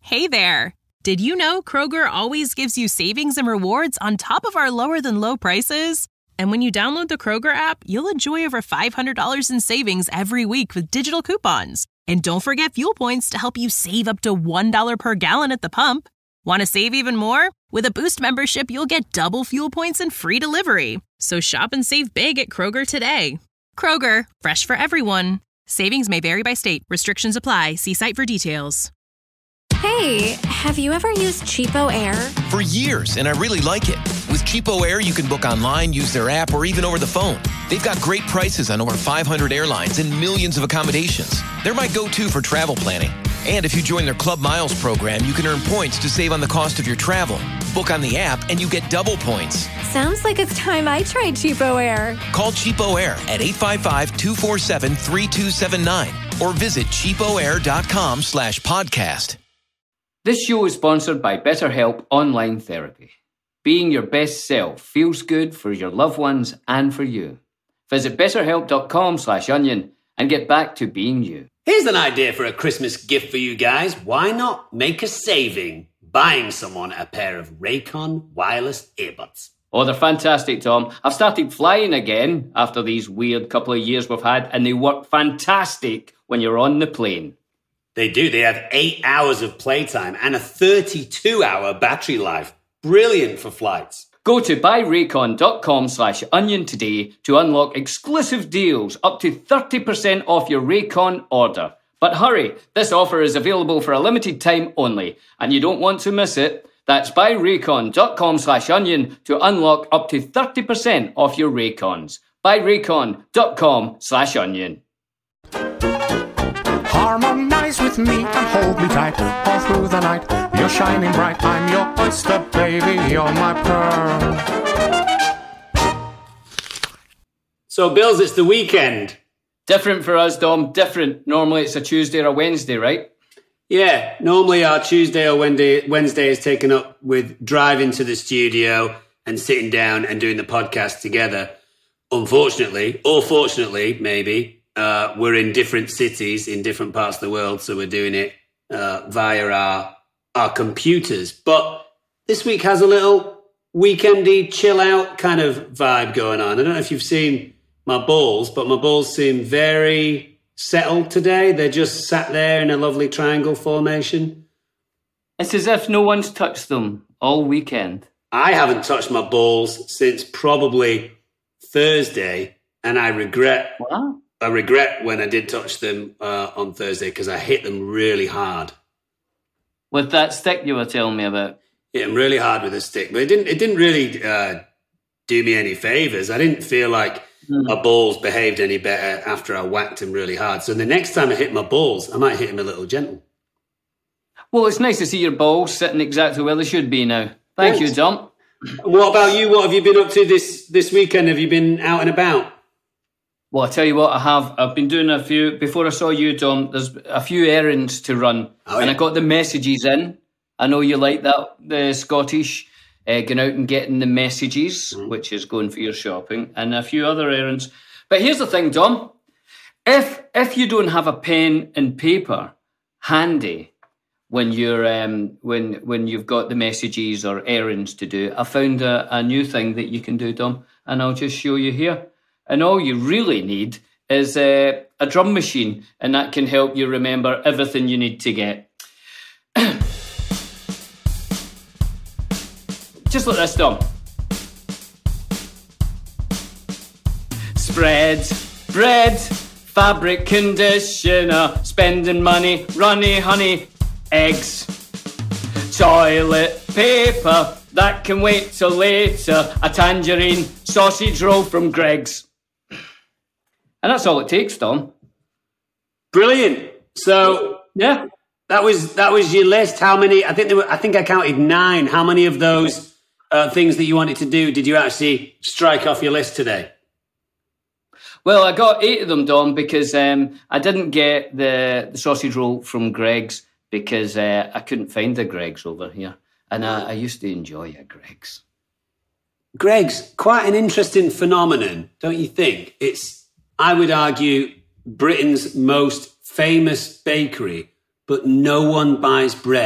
Hey there! Did you know Kroger always gives you savings and rewards on top of our lower-than-low prices? And when you download the Kroger app, you'll enjoy over $500 in savings every week with digital coupons. And don't forget fuel points to help you save up to $1 per gallon at the pump. Want to save even more? With a Boost membership, you'll get double fuel points and free delivery. So shop and save big at Kroger today. Kroger, fresh for everyone. Savings may vary by state. Restrictions apply. See site for details. Hey, have you ever used Cheapo Air? For years, and I really like it. With Cheapo Air, you can book online, use their app, or even over the phone. They've got great prices on over 500 airlines and millions of accommodations. They're my go-to for travel planning. And if you join their Club Miles program, you can earn points to save on the cost of your travel. Book on the app, and you get double points. Sounds like it's time I tried Cheapo Air. Call Cheapo Air at 855-247-3279 or visit cheapoair.com/podcast. This show is sponsored by BetterHelp Online Therapy. Being your best self feels good for your loved ones and for you. Visit betterhelp.com/onion and get back to being you. Here's an idea for a Christmas gift for you guys. Why not make a saving buying someone a pair of Raycon wireless earbuds? Oh, they're fantastic, Tom. I've started flying again after these weird couple of years we've had, and they work fantastic when you're on the plane. They do. They have 8 hours of playtime and a 32-hour battery life. Brilliant for flights. Go to buyraycon.com/onion today to unlock exclusive deals up to 30% off your Raycon order. But hurry, this offer is available for a limited time only, and you don't want to miss it. That's buyraycon.com/onion to unlock up to 30% off your Raycons. buyraycon.com/onion. Harmonize with me and hold me tight all through the night. You're shining bright, I'm your oyster, baby, you're my pearl. So, Bills, it's the weekend. Different for us, Dom, different. Normally it's a Tuesday or a Wednesday, right? Yeah, normally our Tuesday or Wednesday is taken up with driving to the studio and sitting down and doing the podcast together. Unfortunately, or fortunately, maybe, we're in different cities in different parts of the world, so we're doing it via our computers. But this week has a little weekendy, chill out kind of vibe going on. I don't know if you've seen my balls, but my balls seem very settled today. They're just sat there in a lovely triangle formation. It's as if no one's touched them all weekend. I haven't touched my balls since probably Thursday, and I regret... What? I regret when I did touch them on Thursday because I hit them really hard. With that stick you were telling me about? Hit them really hard with a stick, but it didn't really do me any favours. I didn't feel like my balls behaved any better after I whacked them really hard. So the next time I hit my balls, I might hit them a little gentle. Well, it's nice to see your balls sitting exactly where they should be now. Thank you, Dom. What about you? What have you been up to this weekend? Have you been out and about? Well, I tell you what, I've been doing a few, before I saw you, Tom, there's a few errands to run. Oh, yeah. And I got the messages in. I know you like that, the Scottish, going out and getting the messages, which is going for your shopping, and a few other errands. But here's the thing, Tom. If you don't have a pen and paper handy when you're when you've got the messages or errands to do, I found a new thing that you can do, Tom, and I'll just show you here. And all you really need is a drum machine, and that can help you remember everything you need to get. Just like this, Dom. Spread, bread, fabric conditioner, spending money, runny honey, eggs, toilet paper, that can wait till later, a tangerine, sausage roll from Greggs. And that's all it takes, Tom. Brilliant. So Yeah. that was your list. How many? I think I counted 9. How many of those things that you wanted to do did you actually strike off your list today? Well, I got 8 of them, Dom, because I didn't get the sausage roll from Greggs because I couldn't find the Greggs over here. And I used to enjoy a Greggs. Greggs, quite an interesting phenomenon, don't you think? It's, I would argue, Britain's most famous bakery, but no one buys bread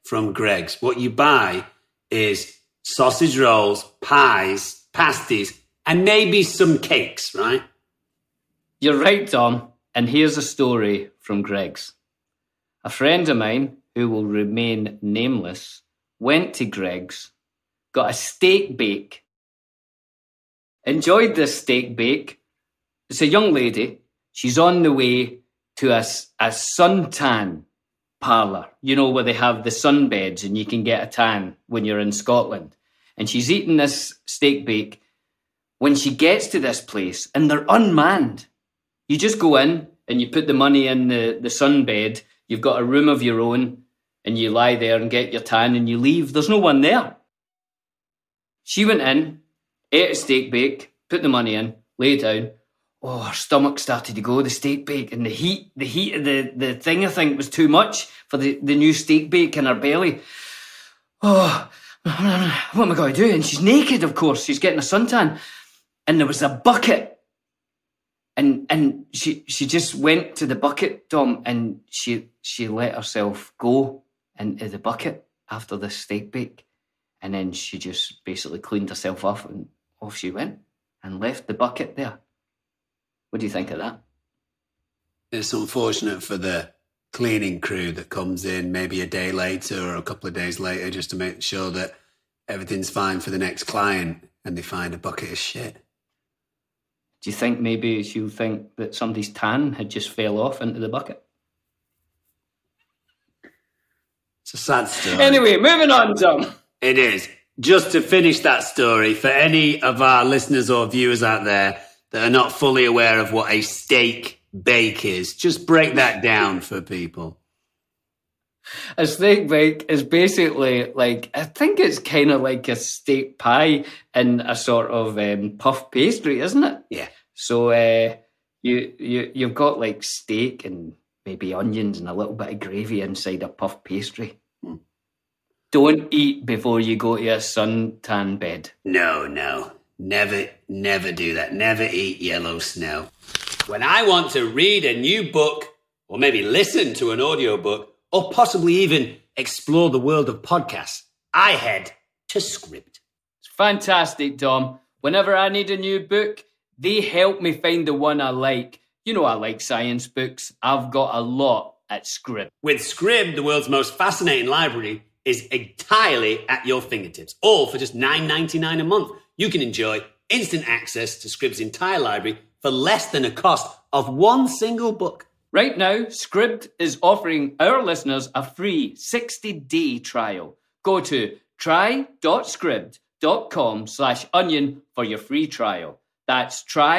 from Greggs. What you buy is sausage rolls, pies, pasties, and maybe some cakes, right? You're right, Tom. And here's a story from Greggs. A friend of mine, who will remain nameless, went to Greggs, got a steak bake, enjoyed this steak bake. It's a young lady. She's on the way to a suntan parlour, you know, where they have the sunbeds and you can get a tan when you're in Scotland. And she's eating this steak bake when she gets to this place, and they're unmanned. You just go in and you put the money in the sunbed. You've got a room of your own and you lie there and get your tan and you leave. There's no one there. She went in, ate a steak bake, put the money in, lay down. Oh, her stomach started to go, the steak bake, and the heat of the thing, I think, was too much for the new steak bake in her belly. Oh, what am I going to do? And she's naked, of course. She's getting a suntan. And there was a bucket. And she just went to the bucket, Tom, and she let herself go into the bucket after the steak bake. And then she just basically cleaned herself off and off she went and left the bucket there. What do you think of that? It's unfortunate for the cleaning crew that comes in maybe a day later or a couple of days later just to make sure that everything's fine for the next client, and they find a bucket of shit. Do you think maybe she'll think that somebody's tan had just fell off into the bucket? It's a sad story. Anyway, moving on, Tom. It is. Just to finish that story, for any of our listeners or viewers out there that are not fully aware of what a steak bake is, just break that down for people. A steak bake is basically like, I think it's kind of like a steak pie in a sort of puff pastry, isn't it? Yeah. So you've got like steak and maybe onions and a little bit of gravy inside a puff pastry. Don't eat before you go to a suntan bed. No. Never do that. Never eat yellow snow. When I want to read a new book, or maybe listen to an audiobook, or possibly even explore the world of podcasts, I head to Scribd. It's fantastic, Tom. Whenever I need a new book, they help me find the one I like. You know I like science books. I've got a lot at Scribd. With Scribd, the world's most fascinating library is entirely at your fingertips, all for just $9.99 a month. You can enjoy instant access to Scribd's entire library for less than a cost of one single book. Right now, Scribd is offering our listeners a free 60-day trial. Go to try.scribd.com/onion for your free trial. That's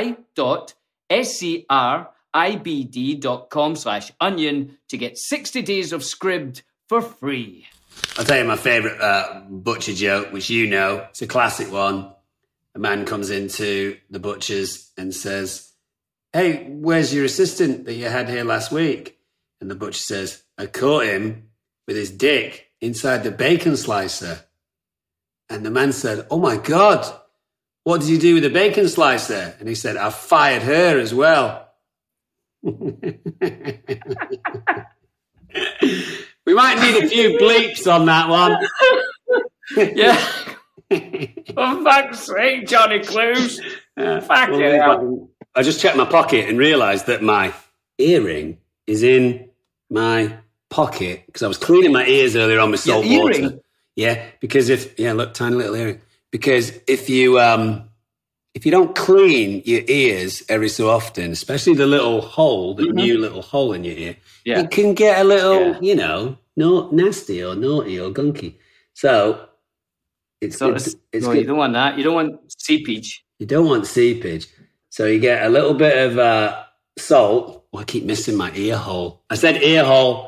try.scribd.com/onion to get 60 days of Scribd for free. I'll tell you my favourite butcher joke, which you know. It's a classic one. A man comes into the butcher's and says, "Hey, where's your assistant that you had here last week?" And the butcher says, "I caught him with his dick inside the bacon slicer." And the man said, "Oh my God, what did you do with the bacon slicer?" And he said, "I fired her as well." We might need a few bleeps on that one. Yeah. For fuck's sake, Johnny Clues. Fucking hell. I just checked my pocket and realised that my earring is in my pocket because I was cleaning my ears earlier on with salt water. Yeah, because look, tiny little earring. Because if you don't clean your ears every so often, especially the little hole, the new little hole in your ear, it can get a little, nasty or naughty or gunky. So it's good. You don't want that. You don't want seepage. You don't want seepage. So you get a little bit of salt. Oh, I keep missing my ear hole. I said ear hole.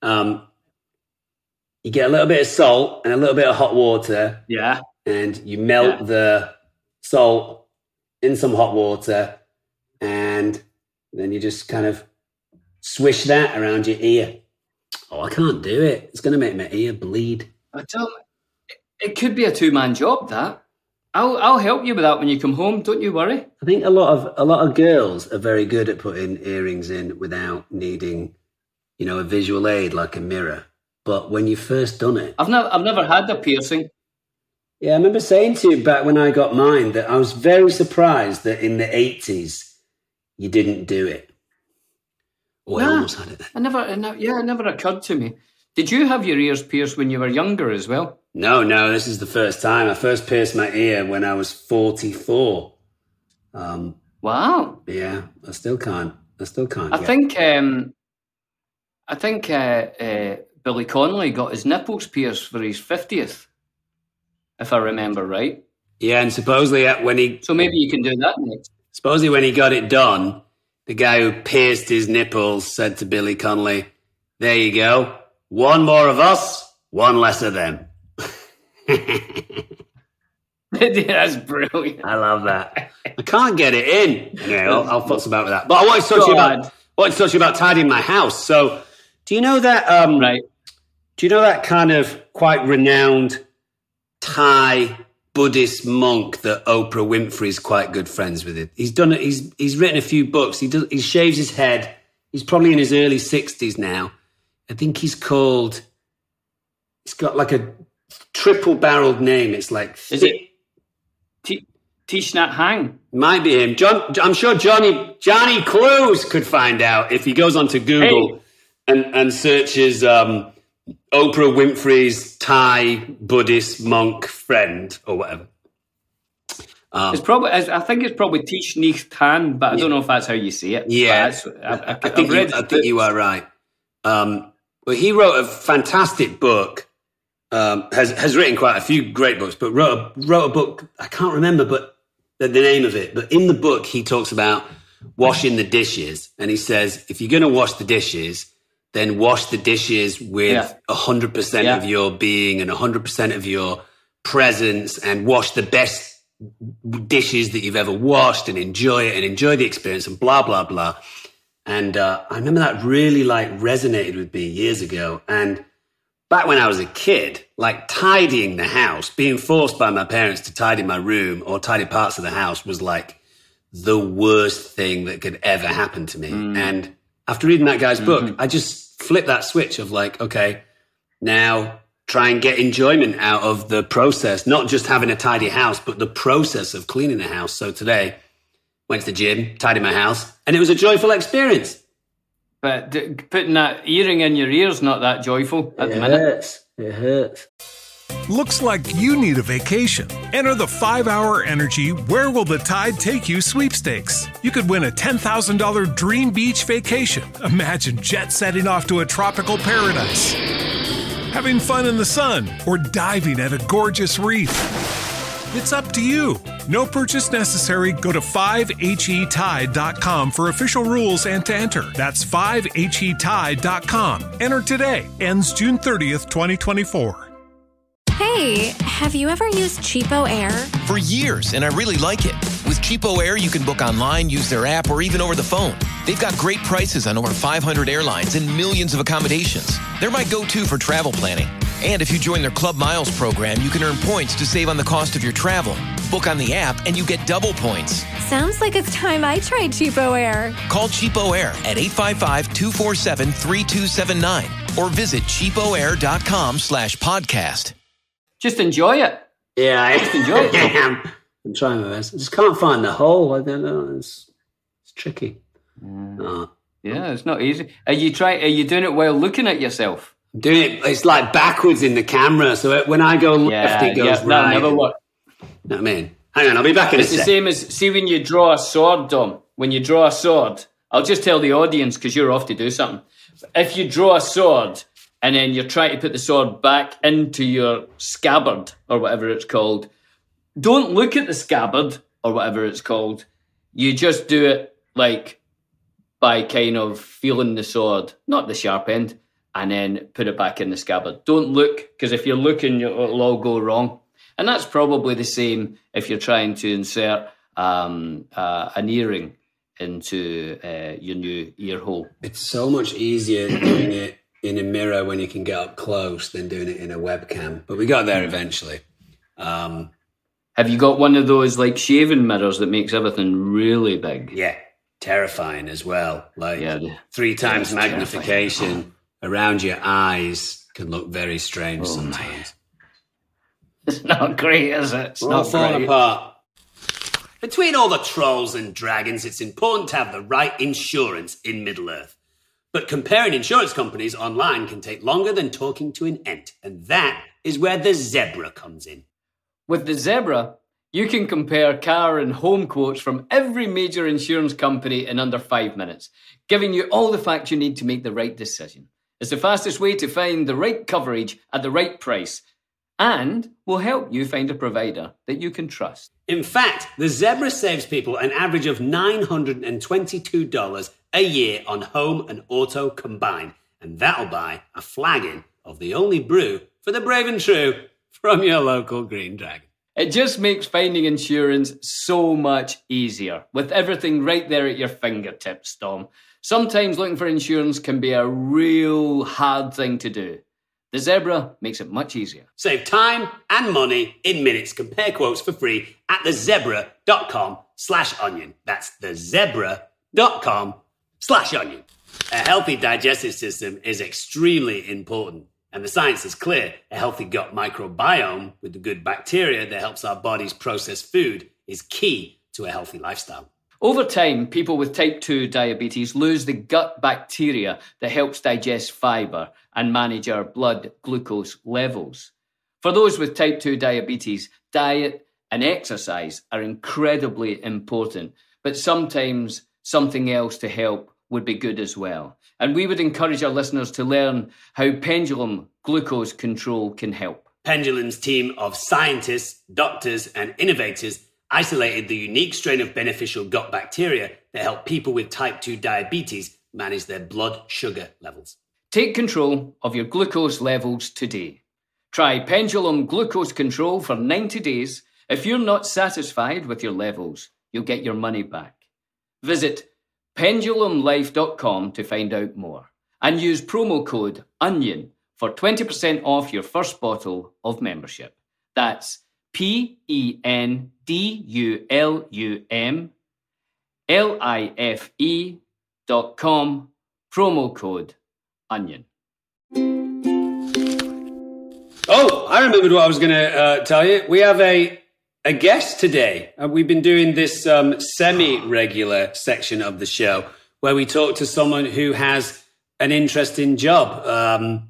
You get a little bit of salt and a little bit of hot water. Yeah. And you melt the salt in some hot water, and then you just kind of swish that around your ear. Oh, I can't do it. It's going to make my ear bleed. I tell you, it could be a two-man job, that. I'll help you with that when you come home. Don't you worry. I think a lot of girls are very good at putting earrings in without needing, a visual aid like a mirror. but when you first done it... I've never had a piercing. Yeah, I remember saying to you back when I got mine that I was very surprised that in the 80s you didn't do it. Oh, I almost had it then. It never occurred to me. Did you have your ears pierced when you were younger as well? No, this is the first time. I first pierced my ear when I was 44. Wow. Yeah, I still can't. I think Billy Connolly got his nipples pierced for his 50th, if I remember right. Yeah, and supposedly So maybe you can do that next. Supposedly when he got it done, the guy who pierced his nipples said to Billy Connolly, "There you go. One more of us, one less of them." That's brilliant. I love that. I can't get it in. Anyway, I'll fuss about with that. But I wanted to talk to you about tidying my house. So, do you know that? Right. Do you know that kind of quite renowned Thai Buddhist monk that Oprah Winfrey's quite good friends with? He's done it. He's written a few books. He shaves his head. He's probably in his early 60s now. I think he's got like a triple-barreled name. It's like... Is it Thich Nhat Hanh? Might be him. I'm sure Johnny Clues could find out if he goes onto Google and searches Oprah Winfrey's Thai Buddhist monk friend or whatever. I think it's probably Thich Nhat Hanh, but I don't know if that's how you say it. Yeah, I think you are right. Well, he wrote a fantastic book. Has written quite a few great books, but wrote a book. I can't remember, but the name of it. But in the book, he talks about washing the dishes, and he says if you're going to wash the dishes, then wash the dishes with 100% of your being and 100% of your presence, and wash the best dishes that you've ever washed, and enjoy it, and enjoy the experience, and blah blah blah. And I remember that really resonated with me years ago. And back when I was a kid, tidying the house, being forced by my parents to tidy my room or tidy parts of the house was like the worst thing that could ever happen to me. And after reading that guy's book, I just flipped that switch of okay, now try and get enjoyment out of the process, not just having a tidy house, but the process of cleaning the house. So today, went to the gym, tidied my house, and it was a joyful experience. But putting that earring in your ear's not that joyful at the minute. It hurts. Looks like you need a vacation. Enter the 5-Hour Energy Where Will the Tide Take You sweepstakes. You could win a $10,000 dream beach vacation. Imagine jet setting off to a tropical paradise, having fun in the sun, or diving at a gorgeous reef. It's up to you. No purchase necessary. Go to 5HETide.com for official rules and to enter. That's 5HETide.com. Enter today. Ends June 30th, 2024. Hey, have you ever used Cheapo Air? For years, and I really like it. With Cheapo Air, you can book online, use their app, or even over the phone. They've got great prices on over 500 airlines and millions of accommodations. They're my go-to for travel planning. And if you join their Club Miles program, you can earn points to save on the cost of your travel. Book on the app and you get double points. Sounds like it's time I tried Cheapo Air. Call Cheapo Air at 855-247-3279 or visit cheapoair.com/podcast. Just enjoy it. Yeah, I just enjoy it. I'm trying my best. I just can't find the hole. I don't know. It's tricky. Yeah, it's not easy. Are you doing it while looking at yourself? I'm doing it. It's backwards in the camera. So when I go left, it goes right. That'll never work. You know what I mean? Hang on, I'll be back in a sec. It's the same as, see when you draw a sword, Dom. When you draw a sword, I'll just tell the audience because you're off to do something. If you draw a sword and then you're trying to put the sword back into your scabbard or whatever it's called, don't look at the scabbard or whatever it's called. You just do it by kind of feeling the sword, not the sharp end, and then put it back in the scabbard. Don't look, because if you're looking, it'll all go wrong. And that's probably the same if you're trying to insert an earring into your new ear hole. It's so much easier doing it in a mirror when you can get up close than doing it in a webcam. But we got there eventually. Have you got one of those shaving mirrors that makes everything really big? Yeah, terrifying as well. 3 times magnification around your eyes. can look very strange sometimes. It's not great, is it? It's We're not all falling great. apart. Between all the trolls and dragons, it's important to have the right insurance in Middle-earth. But comparing insurance companies online can take longer than talking to an ent, and that is where the Zebra comes in. With the Zebra, you can compare car and home quotes from every major insurance company in under 5 minutes, giving you all the facts you need to make the right decision. It's the fastest way to find the right coverage at the right price, and will help you find a provider that you can trust. In fact, the Zebra saves people an average of $922 a year on home and auto combined, and that'll buy a flagon of the only brew for the brave and true from your local Green Dragon. It just makes finding insurance so much easier, with everything right there at your fingertips, Tom. Sometimes looking for insurance can be a real hard thing to do. The Zebra makes it much easier. Save time and money in minutes. Compare quotes for free at thezebra.com/onion. That's thezebra.com/onion. A healthy digestive system is extremely important. And the science is clear. A healthy gut microbiome with the good bacteria that helps our bodies process food is key to a healthy lifestyle. Over time, people with type 2 diabetes lose the gut bacteria that helps digest fibre and manage our blood glucose levels. For those with type 2 diabetes, diet and exercise are incredibly important, but sometimes something else to help would be good as well. And we would encourage our listeners to learn how Pendulum Glucose Control can help. Pendulum's team of scientists, doctors, and innovators isolated the unique strain of beneficial gut bacteria that help people with type 2 diabetes manage their blood sugar levels. Take control of your glucose levels today. Try Pendulum Glucose Control for 90 days. If you're not satisfied with your levels, you'll get your money back. Visit pendulumlife.com to find out more. And use promo code ONION for 20% off your first bottle of membership. That's pendulumlife.com, promo code ONION. Oh, I remembered what I was going to tell you. We have a guest today. We've been doing this semi-regular section of the show where we talk to someone who has an interesting job.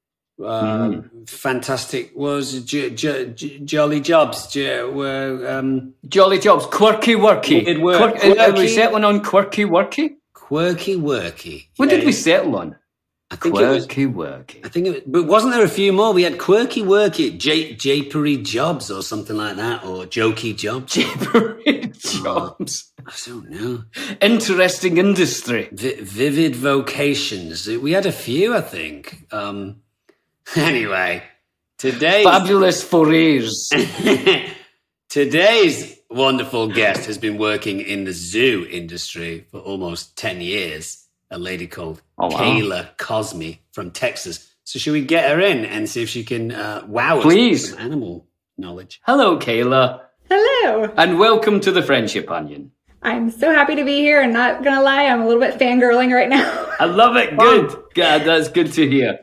Fantastic was Jolly Jobs. Jolly Jobs, quirky worky. Did work. Are we settling on quirky worky? Quirky worky. What did we settle on? I think Quirky worky. I think it was, but wasn't there a few more? We had quirky worky, japery jobs or something like that, or jokey jobs. Japery jobs. I don't know. Interesting industry. Vivid vocations. We had a few, I think. Anyway, today's Fabulous forays. Today's wonderful guest has been working in the zoo industry for almost 10 years. A lady called Kayla Cosme from Texas. So should we get her in and see if she can wow us with some animal knowledge? Hello, Kayla. Hello. And welcome to the Friendship Onion. I'm so happy to be here, and not going to lie, I'm a little bit fangirling right now. I love it. Good. God, that's good to hear.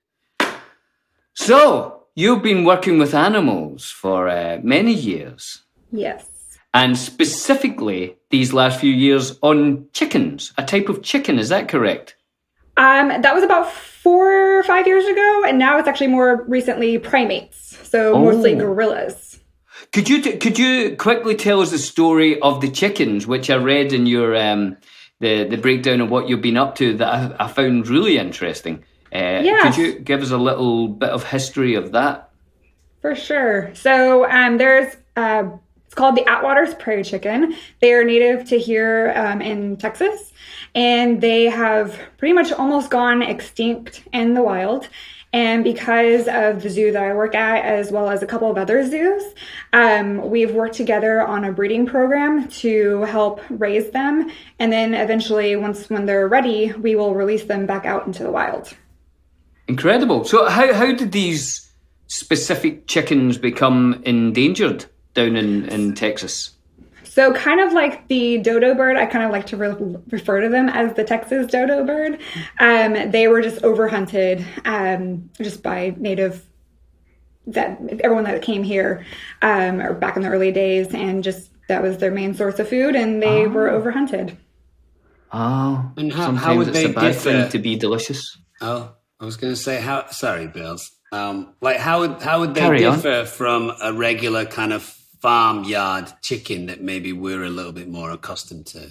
So, you've been working with animals for many years. Yes. And specifically, these last few years on chickens, a type of chicken, is that correct? That was about 4 or 5 years ago, and now it's actually more recently primates, so mostly gorillas. Could you quickly tell us the story of the chickens, which I read in your the breakdown of what you've been up to that I found really interesting? Yes. Could you give us a little bit of history of that? For sure. So there's it's called the Atwater's prairie chicken. They are native to here in Texas, and they have pretty much almost gone extinct in the wild. And because of the zoo that I work at, as well as a couple of other zoos, we've worked together on a breeding program to help raise them. And then eventually, when they're ready, we will release them back out into the wild. Incredible. So how did these specific chickens become endangered down in Texas? So kind of like the dodo bird, I kind of like to refer to them as the Texas dodo bird. They were just overhunted just by everyone that came here or back in the early days, and just that was their main source of food, and they were overhunted. Oh, and sometimes would it's they a bad differ? thing to be delicious. Oh, I was going to say sorry, Bills. Like how would they Carry on. differ from a regular kind of farmyard chicken that maybe we're a little bit more accustomed to?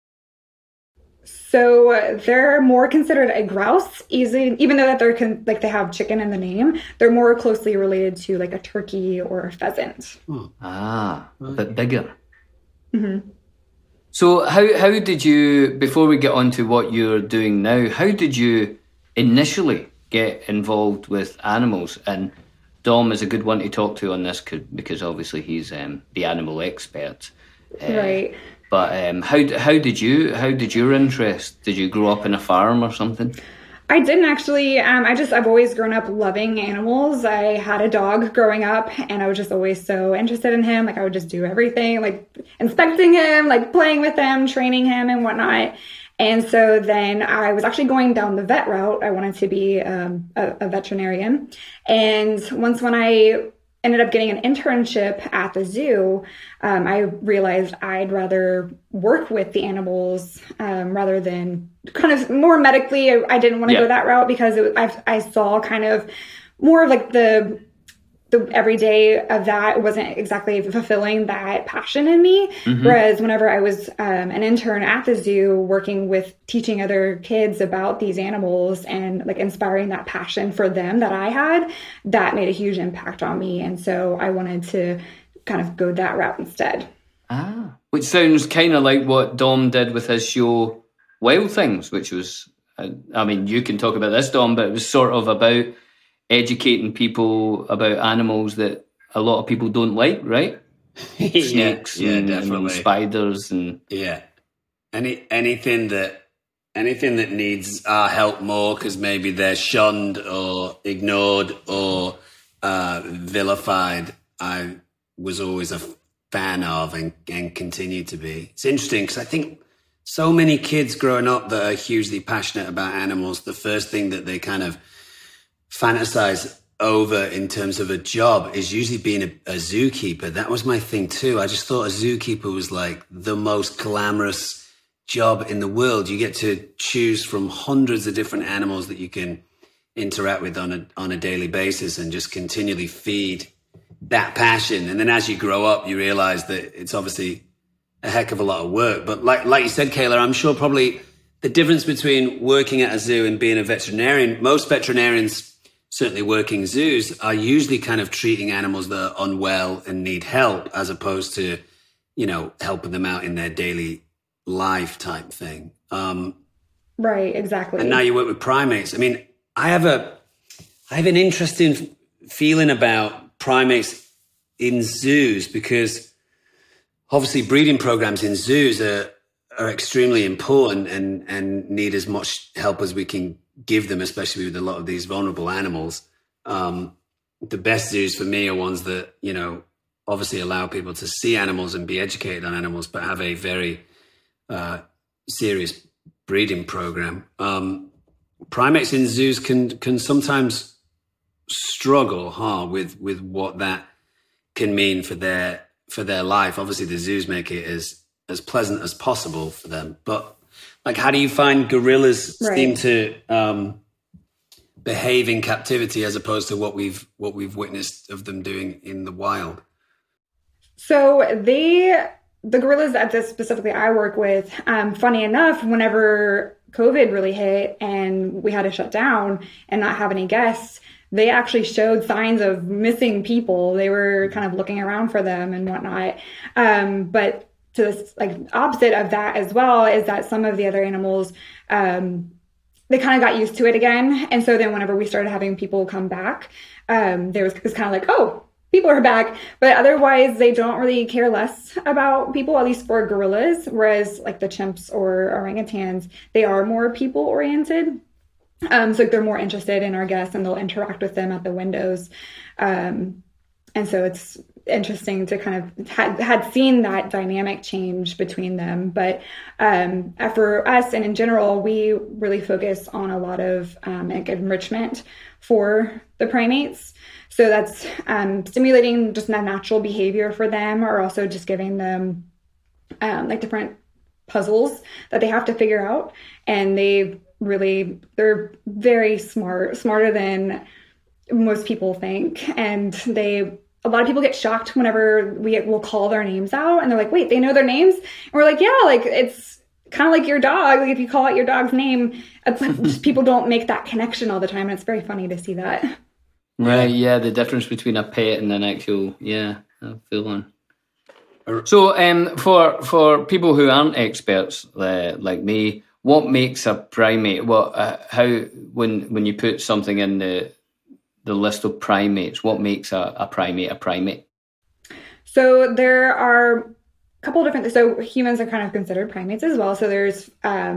So they're more considered a grouse, even though that they're they have chicken in the name. They're more closely related to like a turkey or a pheasant. A bit bigger. Mm-hmm. So how did you, before we get on to what you're doing now, how did you initially get involved with animals? And Dom is a good one to talk to on this because obviously he's the animal expert. Right. But how did your interest? Did you grow up in a farm or something? I didn't actually. I've always grown up loving animals. I had a dog growing up, and I was just always so interested in him. Like I would just do everything, like inspecting him, like playing with him, training him, and whatnot. And so then I was actually going down the vet route. I wanted to be a veterinarian. And when I ended up getting an internship at the zoo, I realized I'd rather work with the animals rather than kind of more medically. I didn't want to go that route because I saw kind of more of like the everyday of that. It wasn't exactly fulfilling that passion in me. Mm-hmm. Whereas whenever I was an intern at the zoo working with teaching other kids about these animals and like inspiring that passion for them that I had, that made a huge impact on me. And so I wanted to kind of go that route instead. Which sounds kind of like what Dom did with his show Wild Things, which was, I mean, you can talk about this, Dom, but it was sort of about educating people about animals that a lot of people don't like, right? Snakes and spiders and anything that needs our help more because maybe they're shunned or ignored or vilified. I was always a fan of and continue to be. It's interesting because I think so many kids growing up that are hugely passionate about animals, the first thing that they kind of fantasize over in terms of a job is usually being a zookeeper. That was my thing too. I just thought a zookeeper was like the most glamorous job in the world. You get to choose from hundreds of different animals that you can interact with on a daily basis and just continually feed that passion. And then as you grow up, you realize that it's obviously a heck of a lot of work. But like you said, Kayla, I'm sure probably the difference between working at a zoo and being a veterinarian, most veterinarians, certainly working zoos, are usually kind of treating animals that are unwell and need help as opposed to, helping them out in their daily life type thing. Right, exactly. And now you work with primates. I mean, I have an interesting feeling about primates in zoos because obviously breeding programs in zoos are extremely important and need as much help as we can give them, especially with a lot of these vulnerable animals. The best zoos for me are ones that, obviously allow people to see animals and be educated on animals, but have a very serious breeding program. Primates in zoos can sometimes struggle with what that can mean for their life. Obviously the zoos make it as pleasant as possible for them, but like, how do you find gorillas seem to behave in captivity as opposed to what we've witnessed of them doing in the wild? So the gorillas that specifically I work with, funny enough, whenever COVID really hit and we had to shut down and not have any guests, they actually showed signs of missing people. They were kind of looking around for them and whatnot. But to this, like, opposite of that as well is that some of the other animals, they kind of got used to it again. And so then whenever we started having people come back, it was kind of like, oh, people are back. But otherwise, they don't really care less about people, at least for gorillas. Whereas like the chimps or orangutans, they are more people oriented. So they're more interested in our guests and they'll interact with them at the windows. And so it's interesting to kind of had seen that dynamic change between them. But for us and in general, we really focus on a lot of enrichment for the primates. So that's stimulating just that natural behavior for them, or also just giving them like different puzzles that they have to figure out. And they're very smarter than most people think. And a lot of people get shocked whenever we'll call their names out, and they're like, wait, they know their names? And we're like, yeah, like it's kind of like your dog. Like if you call out your dog's name, just people don't make that connection all the time. And it's very funny to see that. Right, yeah, the difference between a pet and an actual, full on. So for people who aren't experts like me, what makes a primate? How when you put something in the list of primates, what makes a primate a primate? So there are a couple of different, so humans are kind of considered primates as well. So there's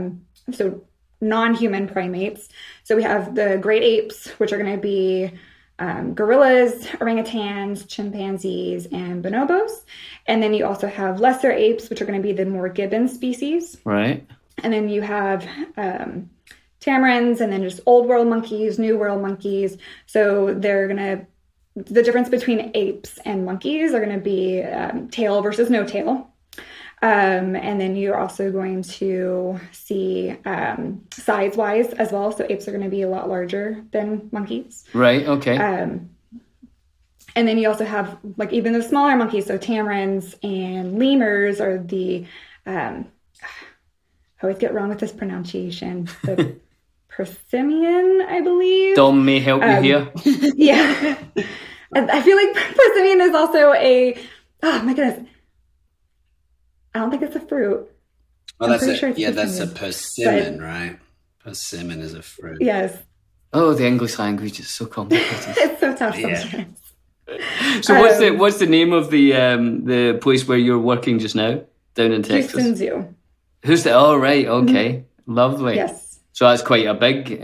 non-human primates. So we have the great apes, which are going to be gorillas, orangutans, chimpanzees, and bonobos. And then you also have lesser apes, which are going to be the more gibbon species. Right. And then you have tamarins, and then just old world monkeys, new world monkeys. So the difference between apes and monkeys are going to be tail versus no tail. And then you're also going to see size-wise as well. So apes are going to be a lot larger than monkeys. Right, okay. And then you also have like even the smaller monkeys. So tamarins and lemurs are the, I always get wrong with this pronunciation. The Persimmon, I believe. Dom may help you here. Yeah. I feel like persimmon is also oh my goodness. I don't think it's a fruit. Well, that's a persimmon, right? Persimmon is a fruit. Yes. Oh, the English language is so complicated. It's so tough sometimes. So what's the name of the place where you're working just now down in Texas? Houston Zoo. Houston. Oh, right. Okay. Mm-hmm. Lovely. Yes. So that's quite a big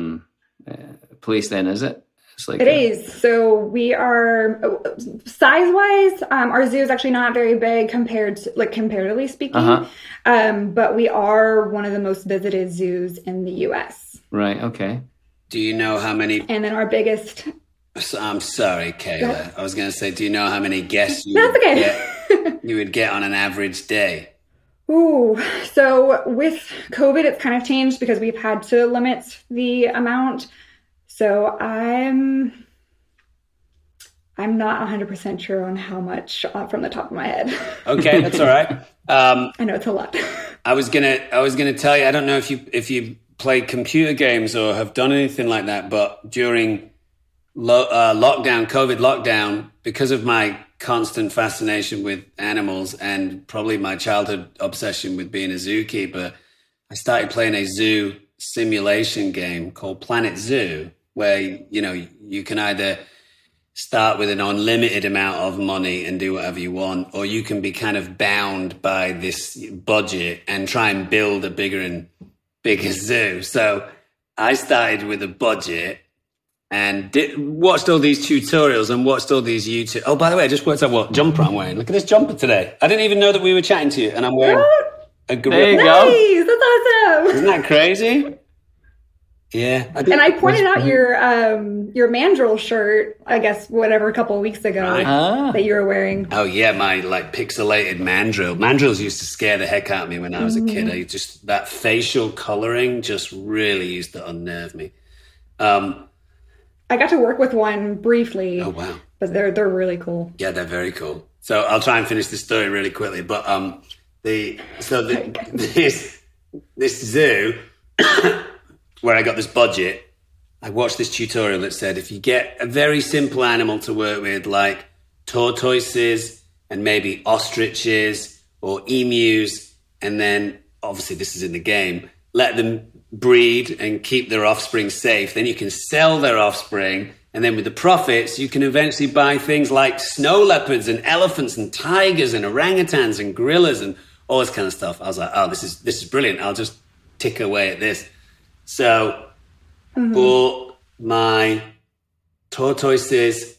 place then, is it? It is. So we are size-wise, our zoo is actually not very big comparatively speaking. Uh-huh. But we are one of the most visited zoos in the U.S. Right. Okay. Do you know how many? And then our biggest. I'm sorry, Kayla. I was going to say, do you know how many guests you would get on an average day? Ooh, so with COVID, it's kind of changed because we've had to limit the amount. So I'm not 100% sure on how much from the top of my head. Okay, that's all right. I know it's a lot. I was gonna tell you. I don't know if you play computer games or have done anything like that, but during COVID lockdown, because of my constant fascination with animals and probably my childhood obsession with being a zookeeper, I started playing a zoo simulation game called Planet Zoo, where you can either start with an unlimited amount of money and do whatever you want, or you can be kind of bound by this budget and try and build a bigger and bigger zoo. So I started with a budget and watched all these tutorials and watched all these YouTube. Oh, by the way, I just worked out what jumper I'm wearing. Look at this jumper today. I didn't even know that we were chatting to you, and I'm wearing a gorilla. There you go. Nice, that's awesome. Isn't that crazy? Yeah. And I pointed out your mandrill shirt, I guess, a couple of weeks ago that you were wearing. Oh, yeah, my pixelated mandrill. Mandrills used to scare the heck out of me when I was a kid. That facial coloring just really used to unnerve me. I got to work with one briefly. Oh, wow. But they're really cool. Yeah, they're very cool. So I'll try and finish this story really quickly. But this zoo where I got this budget, I watched this tutorial that said if you get a very simple animal to work with, like tortoises and maybe ostriches or emus, and then obviously this is in the game, let them breed and keep their offspring safe, then you can sell their offspring, and then with the profits you can eventually buy things like snow leopards and elephants and tigers and orangutans and gorillas and all this kind of stuff. I was like, oh, this is brilliant. I'll just tick away at this. So bought my tortoises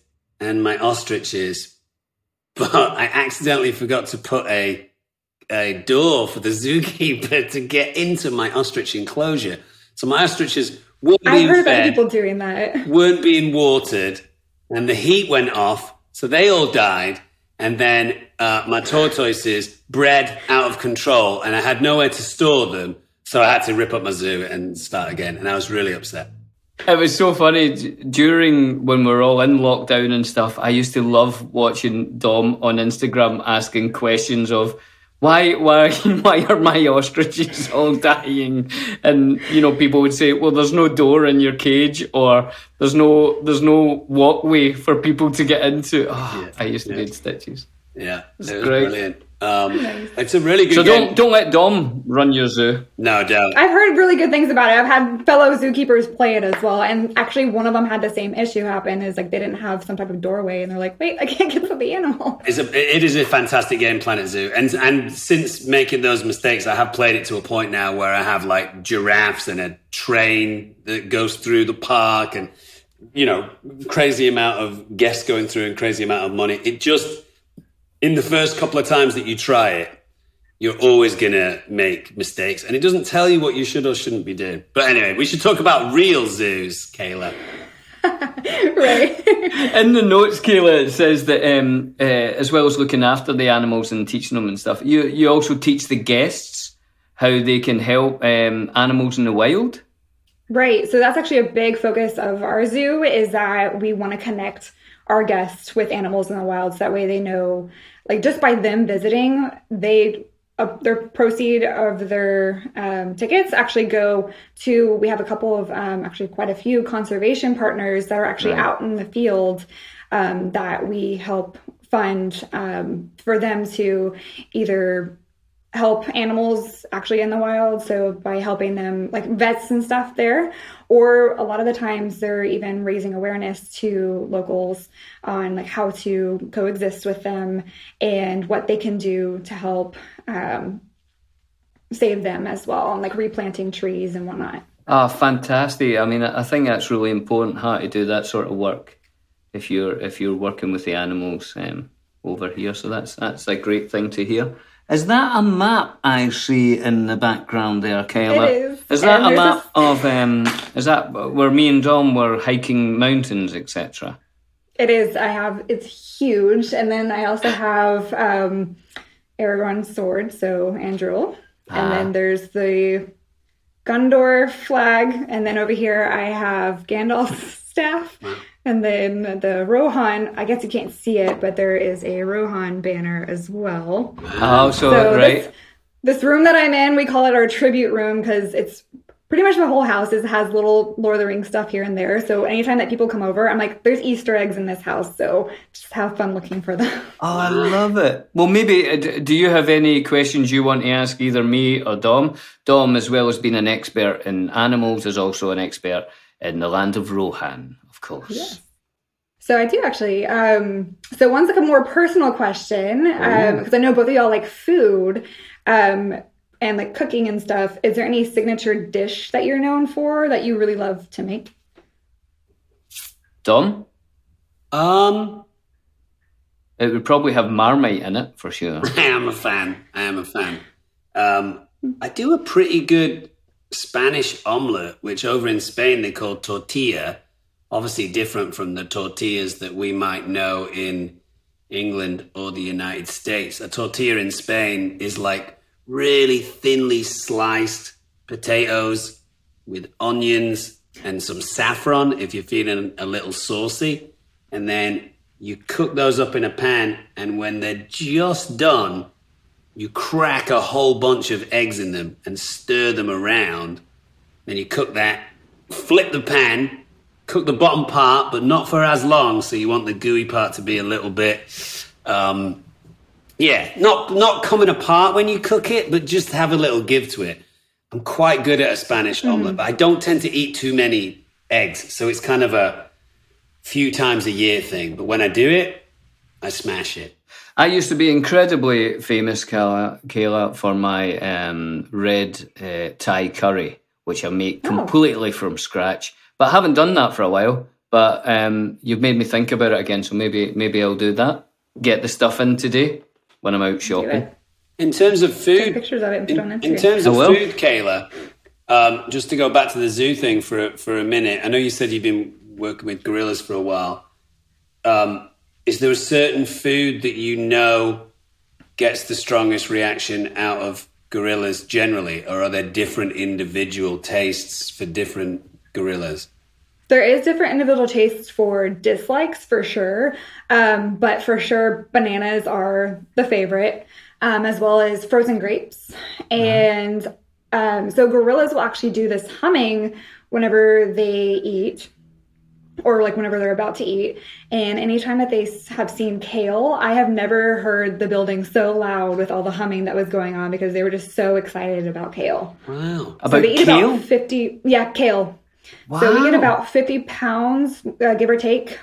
and my ostriches, but I accidentally forgot to put a door for the zookeeper to get into my ostrich enclosure. So my ostriches weren't being I've heard fed, about people doing that. weren't being watered, and the heat went off, so they all died. And then my tortoises bred out of control, and I had nowhere to store them, so I had to rip up my zoo and start again, and I was really upset. It was so funny during when we were all in lockdown and stuff. I used to love watching Dom on Instagram asking questions of why are my ostriches all dying? And people would say, well, there's no door in your cage, or there's no walkway for people to get into. I used to be in stitches. Yeah, it's it was great. Brilliant. It's a really good So game. don't let Dom run your zoo. No, don't. I've heard really good things about it. I've had fellow zookeepers play it as well. And actually one of them had the same issue happen, is like they didn't have some type of doorway and they're like, wait, I can't get to the animal. It is a fantastic game, Planet Zoo. And since making those mistakes, I have played it to a point now where I have like giraffes and a train that goes through the park and, crazy amount of guests going through and crazy amount of money. It just, in the first couple of times that you try it, you're always going to make mistakes. And it doesn't tell you what you should or shouldn't be doing. But anyway, we should talk about real zoos, Kayla. Right. In the notes, Kayla, it says that as well as looking after the animals and teaching them and stuff, you also teach the guests how they can help animals in the wild. Right. So that's actually a big focus of our zoo, is that we want to connect our guests with animals in the wild. So that way they know, like, just by them visiting, their proceed of their tickets actually go to, we have a couple of, actually quite a few conservation partners that are actually out in the field that we help fund for them to either help animals actually in the wild. So by helping them, like vets and stuff there, or a lot of the times they're even raising awareness to locals on like how to coexist with them and what they can do to help save them as well, and like replanting trees and whatnot. Fantastic. I mean, I think that's really important, how to do that sort of work if you're working with the animals over here. So that's a great thing to hear. Is that a map I see in the background there, Kayla? It is. Is that a map of, is that where me and Dom were hiking mountains, etc.? It is. It's huge. And then I also have Aragorn's sword, so Anduril. And then there's the Gondor flag. And then over here I have Gandalf's staff. And then the Rohan, I guess you can't see it, but there is a Rohan banner as well. Oh, so right. This room that I'm in, we call it our tribute room because it's pretty much the whole house has little Lord of the Rings stuff here and there. So anytime that people come over, I'm like, there's Easter eggs in this house. So just have fun looking for them. Oh, I love it. Well, maybe, do you have any questions you want to ask either me or Dom? Dom, as well as being an expert in animals, is also an expert in the land of Rohan. Course. Yes. So I do actually. So one's like a more personal question, because I know both of y'all like food and like cooking and stuff. Is there any signature dish that you're known for that you really love to make? Dom? It would probably have Marmite in it for sure. I am a fan. I do a pretty good Spanish omelette, which over in Spain they call tortilla. Obviously different from the tortillas that we might know in England or the United States. A tortilla in Spain is like really thinly sliced potatoes with onions and some saffron if you're feeling a little saucy. And then you cook those up in a pan, and when they're just done, you crack a whole bunch of eggs in them and stir them around. Then you cook that, flip the pan, cook the bottom part, but not for as long, so you want the gooey part to be a little bit, not coming apart when you cook it, but just have a little give to it. I'm quite good at a Spanish omelette, but I don't tend to eat too many eggs, so it's kind of a few times a year thing. But when I do it, I smash it. I used to be incredibly famous, Kayla, for my red Thai curry, which I make completely from scratch. But I haven't done that for a while. But you've made me think about it again, so maybe I'll do that. Get the stuff in today when I'm out shopping. In terms of food, take pictures of it and put it on Instagram. In terms of food, Kayla, just to go back to the zoo thing for a minute, I know you said you've been working with gorillas for a while. Is there a certain food that you know gets the strongest reaction out of gorillas generally, or are there different individual tastes for different gorillas? There is different individual tastes for dislikes, for sure. But for sure, bananas are the favorite, as well as frozen grapes. And so gorillas will actually do this humming whenever they eat, or like whenever they're about to eat. And anytime that they have seen kale, I have never heard the building so loud with all the humming that was going on, because they were just so excited about kale. Wow. So they eat about 50, kale. Wow. So we get about 50 pounds, give or take,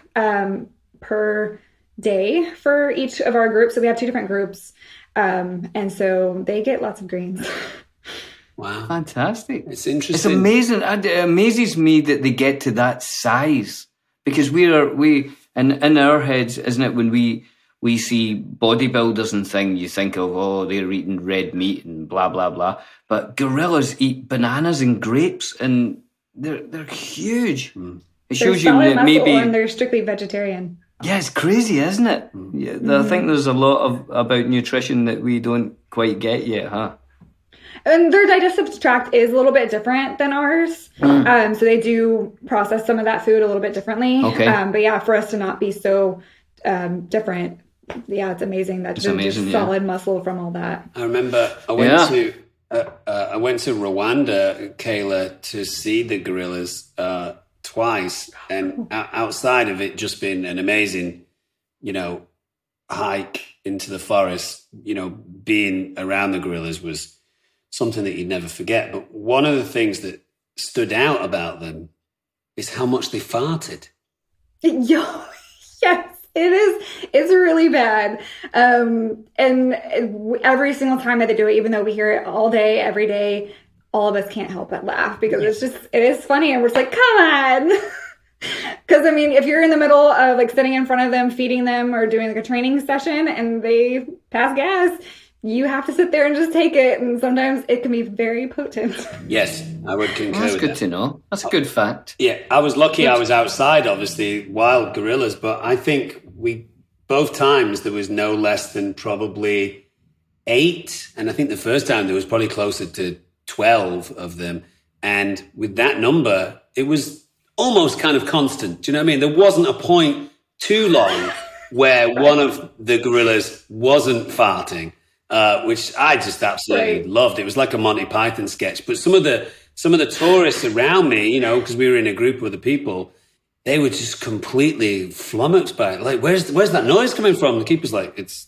per day for each of our groups. So we have 2 different groups. And so they get lots of greens. Wow. Fantastic. It's interesting. It's amazing. It amazes me that they get to that size, because we in our heads, isn't it, when we see bodybuilders and things, you think of, oh, they're eating red meat and blah, blah, blah. But gorillas eat bananas and grapes, and they're huge. It shows you that maybe... And they're strictly vegetarian. Yeah, it's crazy, isn't it? Yeah, I think there's a lot about nutrition that we don't quite get yet, huh? And their digestive tract is a little bit different than ours. So they do process some of that food a little bit differently. Okay. But yeah, for us to not be so different, it's amazing that just solid muscle from all that. I remember I went to Rwanda, Kayla, to see the gorillas twice, and outside of it just being an amazing, hike into the forest, being around the gorillas was something that you'd never forget. But one of the things that stood out about them is how much they farted. Yes. It is. It's really bad. And every single time that they do it, even though we hear it all day, every day, all of us can't help but laugh, because it is funny. And we're just like, come on. Because, I mean, if you're in the middle of like sitting in front of them, feeding them, or doing like a training session, and they pass gas, you have to sit there and just take it. And sometimes it can be very potent. Yes, I would concur with that. That's good to know. That's a good fact. Yeah, I was lucky I was outside, obviously, wild gorillas, but I think both times there was no less than probably 8. And I think the first time there was probably closer to 12 of them. And with that number, it was almost kind of constant. Do you know what I mean? There wasn't a point too long where one of the gorillas wasn't farting. Which I just absolutely loved. It was like a Monty Python sketch. But some of the tourists around me, because we were in a group of other people, they were just completely flummoxed by it. Like, where's that noise coming from? The keeper's like, it's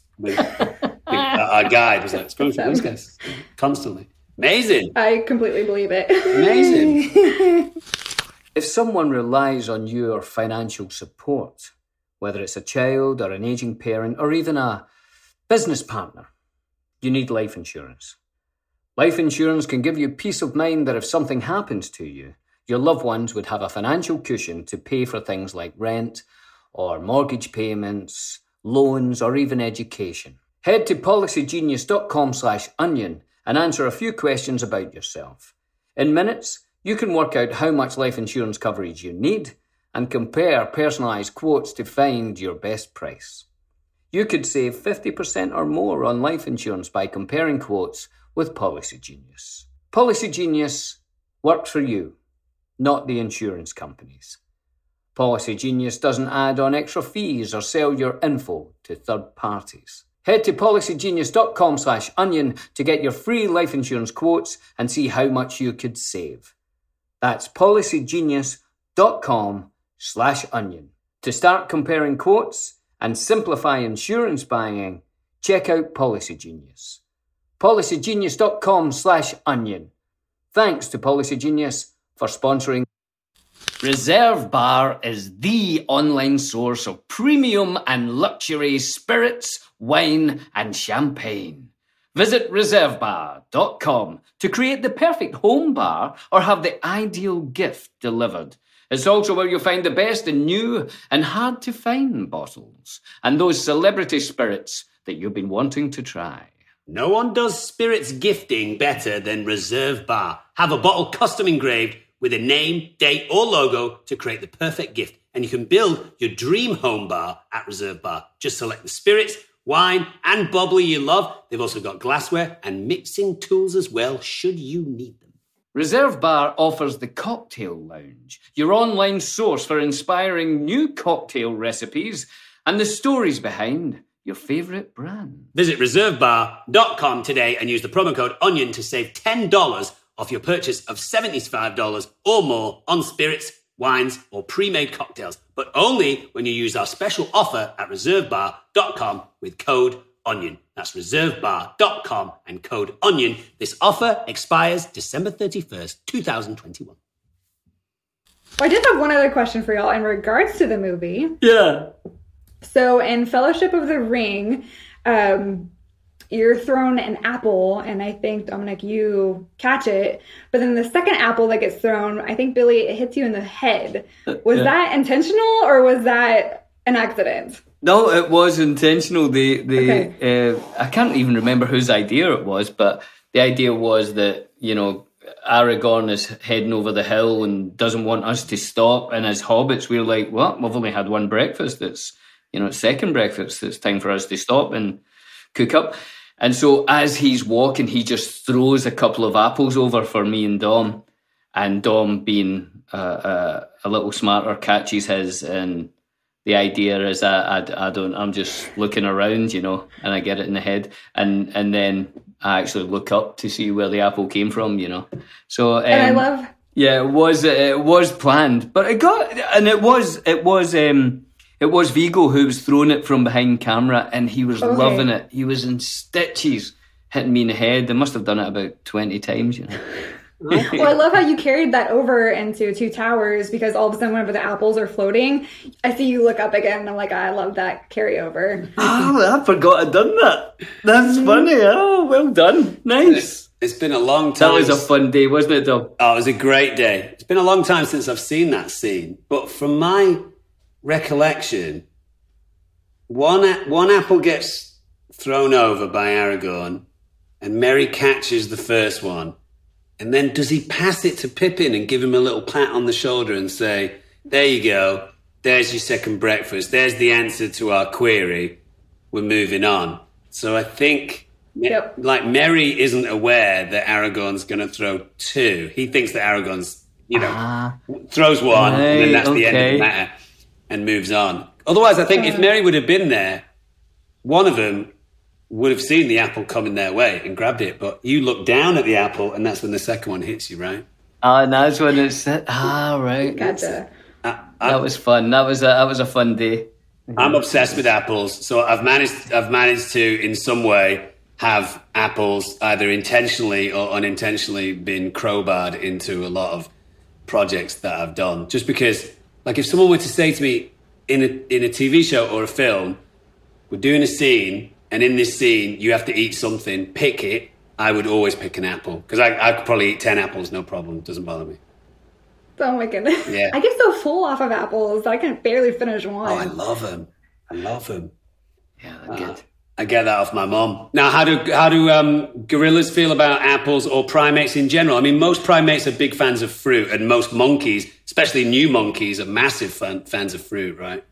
our guide was like, it's coming from these guys constantly. Amazing. I completely believe it. Amazing. If someone relies on your financial support, whether it's a child or an aging parent or even a business partner, you need life insurance. Life insurance can give you peace of mind that if something happens to you, your loved ones would have a financial cushion to pay for things like rent or mortgage payments, loans, or even education. Head to policygenius.com/onion and answer a few questions about yourself. In minutes, you can work out how much life insurance coverage you need and compare personalised quotes to find your best price. You could save 50% or more on life insurance by comparing quotes with Policy Genius. Policy Genius works for you, not the insurance companies. Policy Genius doesn't add on extra fees or sell your info to third parties. Head to policygenius.com/onion to get your free life insurance quotes and see how much you could save. That's policygenius.com/onion. To start comparing quotes and simplify insurance buying, check out Policy Genius. policygenius.com/onion. Thanks to Policy Genius for sponsoring. Reserve Bar is the online source of premium and luxury spirits, wine, and champagne. Visit reservebar.com to create the perfect home bar or have the ideal gift delivered. It's also where you'll find the best in new and hard-to-find bottles and those celebrity spirits that you've been wanting to try. No one does spirits gifting better than Reserve Bar. Have a bottle custom engraved with a name, date, or logo to create the perfect gift. And you can build your dream home bar at Reserve Bar. Just select the spirits, wine, and bubbly you love. They've also got glassware and mixing tools as well, should you need them. Reserve Bar offers the Cocktail Lounge, your online source for inspiring new cocktail recipes and the stories behind your favourite brand. Visit reservebar.com today and use the promo code ONION to save $10 off your purchase of $75 or more on spirits, wines, or pre-made cocktails, but only when you use our special offer at reservebar.com with code ONION. That's reservebar.com and code ONION. This offer expires December 31st, 2021. I did have one other question for y'all in regards to the movie. Yeah. So in Fellowship of the Ring, you're thrown an apple, and I think, Dominic, you catch it. But then the second apple that gets thrown, I think, Billy, it hits you in the head. Was that intentional, or was that an accident? No, it was intentional. I can't even remember whose idea it was, but the idea was that, you know, Aragorn is heading over the hill and doesn't want us to stop. And as hobbits, we're like, well, we've only had one breakfast. It's, you know, second breakfast. It's time for us to stop and cook up. And so as he's walking, he just throws a couple of apples over for me and Dom. And Dom, being a little smarter, catches his. And the idea is I'm just looking around, you know, and I get it in the head. And then I actually look up to see where the apple came from, you know. So and I love. Yeah, it was planned, but it was Vigo who was throwing it from behind camera, and he was loving it. He was in stitches, hitting me in the head. They must have done it about 20 times, you know. Well, I love how you carried that over into Two Towers, because all of a sudden whenever the apples are floating, I see you look up again, and I'm like, I love that carryover. Oh, I forgot I'd done that. That's funny. Oh, well done. Nice. It's been a long time. That was a fun day, wasn't it, Dom? Oh, it was a great day. It's been a long time since I've seen that scene, but from my recollection, one apple gets thrown over by Aragorn, and Merry catches the first one. And then does he pass it to Pippin and give him a little pat on the shoulder and say, there you go, there's your second breakfast, there's the answer to our query, we're moving on. So I think, like, Merry isn't aware that Aragorn's going to throw two. He thinks that Aragorn's, you know, throws one, and then that's the end of the matter, and moves on. Otherwise, I think if Merry would have been there, one of them would have seen the apple coming their way and grabbed it. But you look down at the apple, and that's when the second one hits you, right? And that's when it's... right. Gotcha. That was fun. That was a fun day. I'm obsessed with apples, so I've managed to, in some way, have apples either intentionally or unintentionally been crowbarred into a lot of projects that I've done. Just because, like, if someone were to say to me in a TV show or a film, we're doing a scene, and in this scene you have to eat something, pick it, I would always pick an apple. Because I could probably eat 10 apples, no problem. It doesn't bother me. Oh my goodness. Yeah. I get so full off of apples, I can barely finish one. Oh, I love them. Yeah, they're good. I get that off my mom. Now, how do gorillas feel about apples or primates in general? I mean, most primates are big fans of fruit, and most monkeys, especially new monkeys, are massive fans of fruit, right?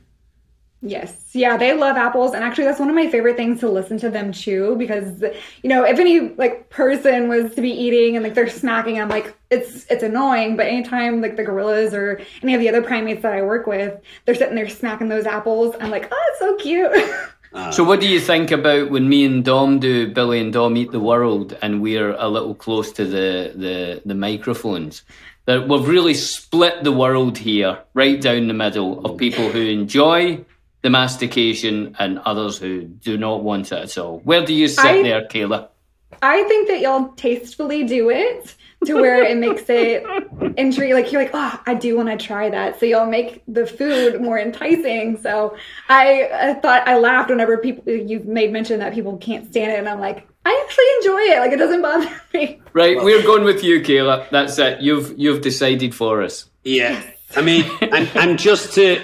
Yes. Yeah, they love apples. And actually, that's one of my favorite things to listen to them chew, because, you know, if any, like, person was to be eating and, like, they're snacking, I'm like, it's annoying. But anytime, like, the gorillas or any of the other primates that I work with, they're sitting there smacking those apples, I'm like, oh, it's so cute. So what do you think about when me and Dom do Billy and Dom Eat the World, and we're a little close to the microphones? That we've really split the world here, right down the middle, of people who enjoy the mastication and others who do not want it at all. Where do you sit there, Kayla? I think that y'all tastefully do it to where it makes it intriguing. Like, you're like, oh, I do want to try that. So y'all make the food more enticing. So I thought, I laughed whenever you've made mention that people can't stand it. And I'm like, I actually enjoy it. Like, it doesn't bother me. Right, we're going with you, Kayla. That's it. You've decided for us. Yeah. I mean, and just to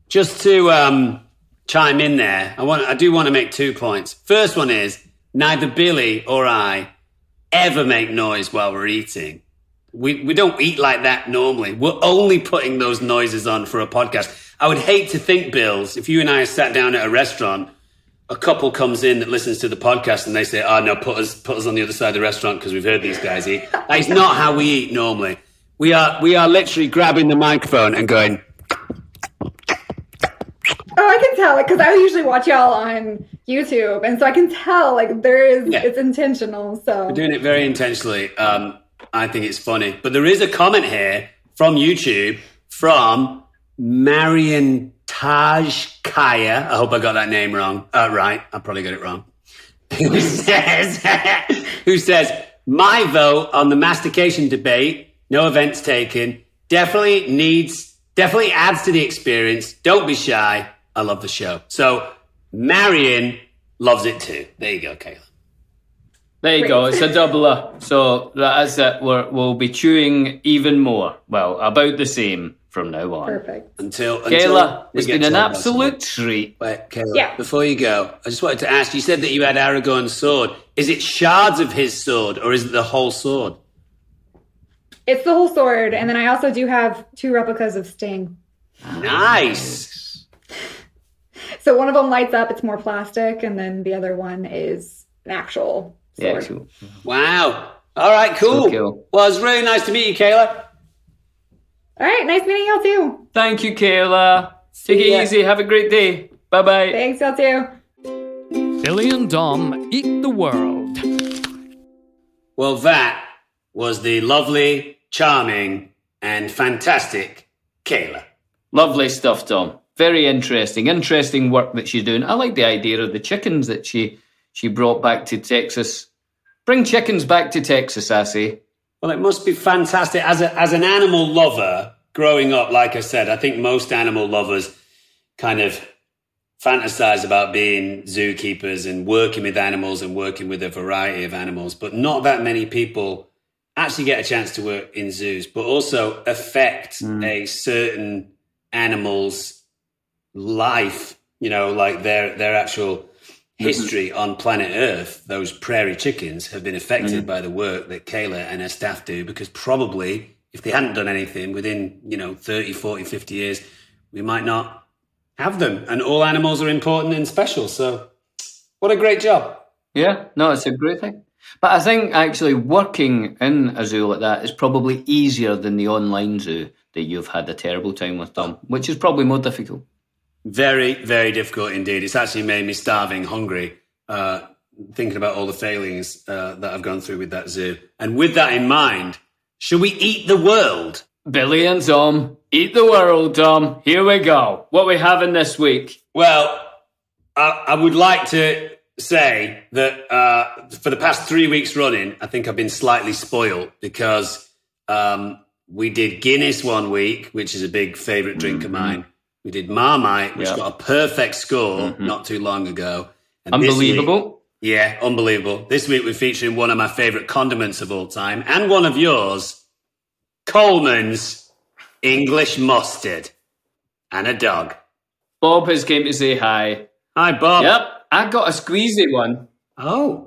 chime in there, I do want to make 2 points. First one is neither Billy or I ever make noise while we're eating. We don't eat like that normally. We're only putting those noises on for a podcast. I would hate to think, Bills, if you and I sat down at a restaurant, a couple comes in that listens to the podcast and they say, "Oh no, put us on the other side of the restaurant because we've heard these guys eat." That's not how we eat normally. We are literally grabbing the microphone and going. Oh, I can tell, because I usually watch y'all on YouTube, and so I can tell, it's intentional. So we're doing it very intentionally. I think it's funny, but there is a comment here from YouTube from Marian Tajkaya. I hope I got that name wrong. Right, I probably got it wrong. Who says my vote on the mastication debate? No offense taken. Definitely adds to the experience. Don't be shy. I love the show. So Marion loves it too. There you go, Kayla. There you go. It's a doubler. So that's it. We'll be chewing even more. Well, about the same from now on. Perfect. Until Kayla, it's been an absolute treat. Wait, Kayla, before you go, I just wanted to ask, you said that you had Aragorn's sword. Is it shards of his sword or is it the whole sword? It's the whole sword, and then I also do have 2 replicas of Sting. Nice. So one of them lights up, it's more plastic, and then the other one is an actual sword. Yeah, cool. Wow. All right, cool. So cool. Well, it's really nice to meet you, Kayla. All right, nice meeting y'all too. Thank you, Kayla. Take it easy. Have a great day. Bye-bye. Thanks, y'all too. Billy and Dom eat the world. Well, that was the lovely, charming, and fantastic Kayla. Lovely stuff, Tom. Very interesting. Interesting work that she's doing. I like the idea of the chickens that she brought back to Texas. Bring chickens back to Texas, I say. Well, it must be fantastic. As an animal lover, growing up, like I said, I think most animal lovers kind of fantasize about being zookeepers and working with animals and working with a variety of animals, but not that many people actually get a chance to work in zoos, but also affect a certain animal's life, like their actual history on planet Earth. Those prairie chickens have been affected by the work that Kayla and her staff do, because probably if they hadn't done anything within, 30, 40, 50 years, we might not have them. And all animals are important and special. So what a great job. Yeah, no, it's a great thing. But I think actually working in a zoo like that is probably easier than the online zoo that you've had a terrible time with, Tom, which is probably more difficult. Very, very difficult indeed. It's actually made me starving hungry, thinking about all the failings that I've gone through with that zoo. And with that in mind, should we eat the world? Billy and Tom, eat the world, Tom. Here we go. What are we having this week? Well, I would like to say that for the past 3 weeks running, I think I've been slightly spoiled because we did Guinness one week, which is a big favourite drink of mine. We did Marmite, which got a perfect score not too long ago. And unbelievable. Unbelievable. This week we're featuring one of my favourite condiments of all time and one of yours, Coleman's English mustard, and a dog. Bob has came to say hi. Hi, Bob. Yep, I got a squeezy one. Oh,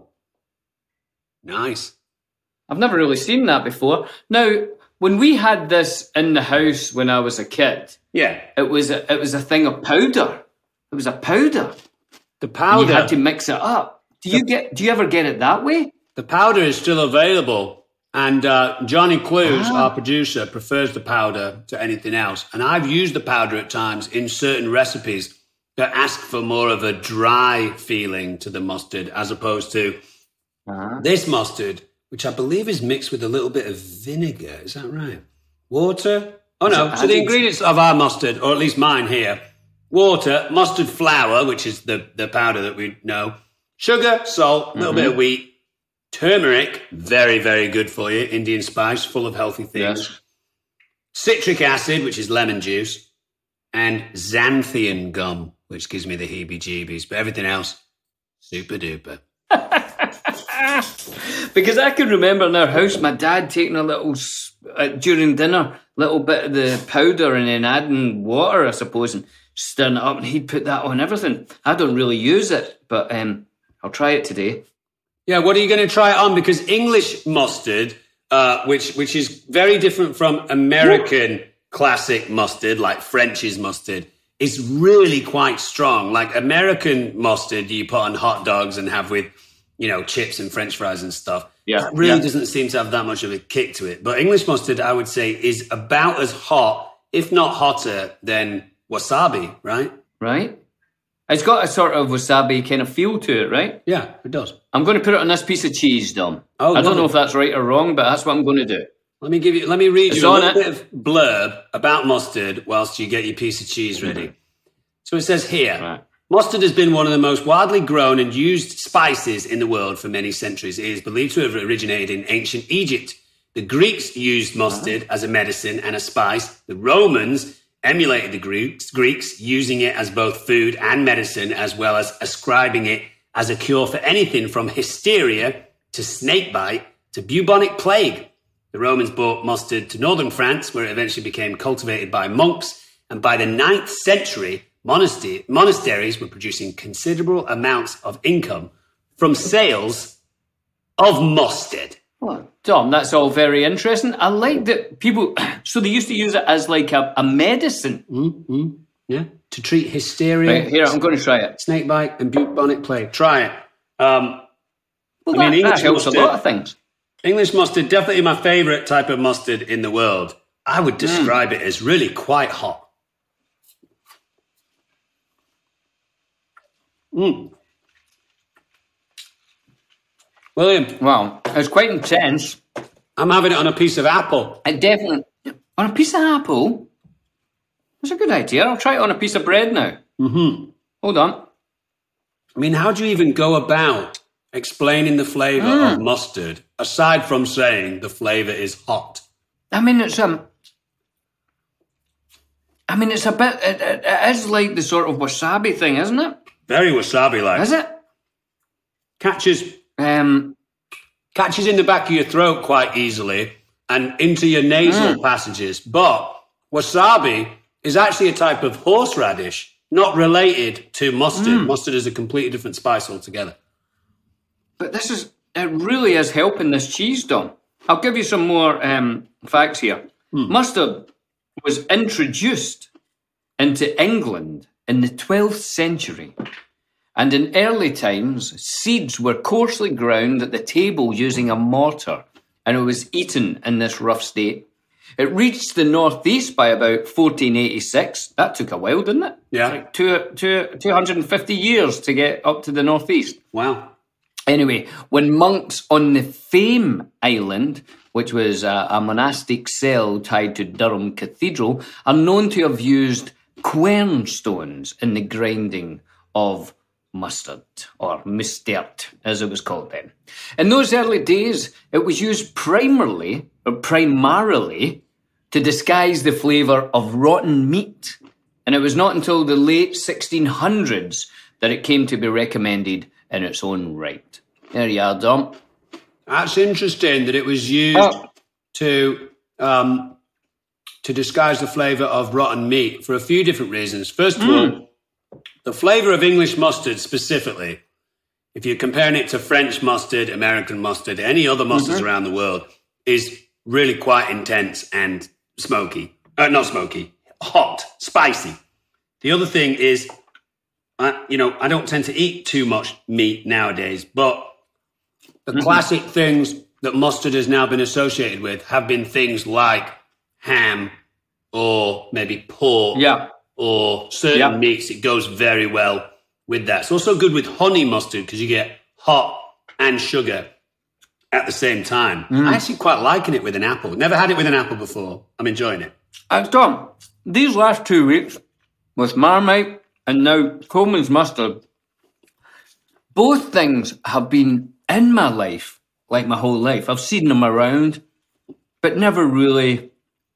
nice. I've never really seen that before. Now, when we had this in the house when I was a kid, it was a thing of powder. It was a powder. The powder. You had to mix it up. Do you ever get it that way? The powder is still available, and Johnny Clues, our producer, prefers the powder to anything else. And I've used the powder at times in certain recipes that ask for more of a dry feeling to the mustard, as opposed to this mustard, which I believe is mixed with a little bit of vinegar. Is that right? Water? Oh, no. So the ingredients of our mustard, or at least mine here, water, mustard flour, which is the powder that we know, sugar, salt, a little bit of wheat, turmeric, very, very good for you, Indian spice, full of healthy things, citric acid, which is lemon juice, and xanthian gum, which gives me the heebie-jeebies. But everything else, super-duper. Because I can remember in our house, my dad taking a little, during dinner, little bit of the powder and then adding water, I suppose, and stirring it up, and he'd put that on everything. I don't really use it, but I'll try it today. Yeah, what are you going to try it on? Because English mustard, which is very different from American classic mustard, like French's mustard, is really quite strong. Like American mustard you put on hot dogs and have with, chips and French fries and stuff. Yeah, that really doesn't seem to have that much of a kick to it. But English mustard, I would say, is about as hot, if not hotter, than wasabi, right? Right. It's got a sort of wasabi kind of feel to it, right? Yeah, it does. I'm going to put it on this piece of cheese, Dom. Oh, I don't know if that's right or wrong, but that's what I'm going to do. Let me read you a little bit of blurb about mustard whilst you get your piece of cheese ready. So it says here, right. Mustard has been one of the most widely grown and used spices in the world for many centuries. It is believed to have originated in ancient Egypt. The Greeks used mustard as a medicine and a spice. The Romans emulated the Greeks, using it as both food and medicine, as well as ascribing it as a cure for anything from hysteria to snakebite to bubonic plague. The Romans brought mustard to northern France, where it eventually became cultivated by monks, and by the 9th century, monasteries were producing considerable amounts of income from sales of mustard. Well, Tom, that's all very interesting. I like that people... So they used to use it as like a medicine. Mm-hmm. Yeah, to treat hysteria. Right, here, I'm going to try it. Snakebite and bubonic plague. Try it. That helps a lot of things. English mustard, definitely my favourite type of mustard in the world. I would describe it as really quite hot. William. Wow, it's quite intense. I'm having it on a piece of apple. On a piece of apple? That's a good idea. I'll try it on a piece of bread now. Mm-hmm. Hold on. I mean, how do you even go about explaining the flavour of mustard, aside from saying the flavour is hot? I mean, it's a bit... It is like the sort of wasabi thing, isn't it? Very wasabi-like. Is it? Catches in the back of your throat quite easily and into your nasal passages. But wasabi is actually a type of horseradish, not related to mustard. Mustard is a completely different spice altogether. But it really is helping this cheese, Dom. I'll give you some more facts here. Mustard was introduced into England in the 12th century. And in early times, seeds were coarsely ground at the table using a mortar, and it was eaten in this rough state. It reached the northeast by about 1486. That took a while, didn't it? Yeah. Like 250 years to get up to the northeast. Wow. Anyway, when monks on the Fame Island, which was a monastic cell tied to Durham Cathedral, are known to have used quern stones in the grinding of mustard, or mustard, as it was called then. In those early days, it was used primarily to disguise the flavour of rotten meat. And it was not until the late 1600s that it came to be recommended in its own right. There you are, Dom. That's interesting that it was used to disguise the flavour of rotten meat for a few different reasons. First of all, the flavour of English mustard specifically, if you're comparing it to French mustard, American mustard, any other mustards around the world, is really quite intense and smoky. Not smoky, hot, spicy. The other thing is, I don't tend to eat too much meat nowadays, but the classic things that mustard has now been associated with have been things like ham or maybe pork. Yeah. Or certain meats. It goes very well with that. It's also good with honey mustard because you get hot and sugar at the same time. I'm actually quite liking it with an apple. Never had it with an apple before. I'm enjoying it. Tom, these last 2 weeks with Marmite and now Coleman's mustard, both things have been in my life, like my whole life. I've seen them around, but never really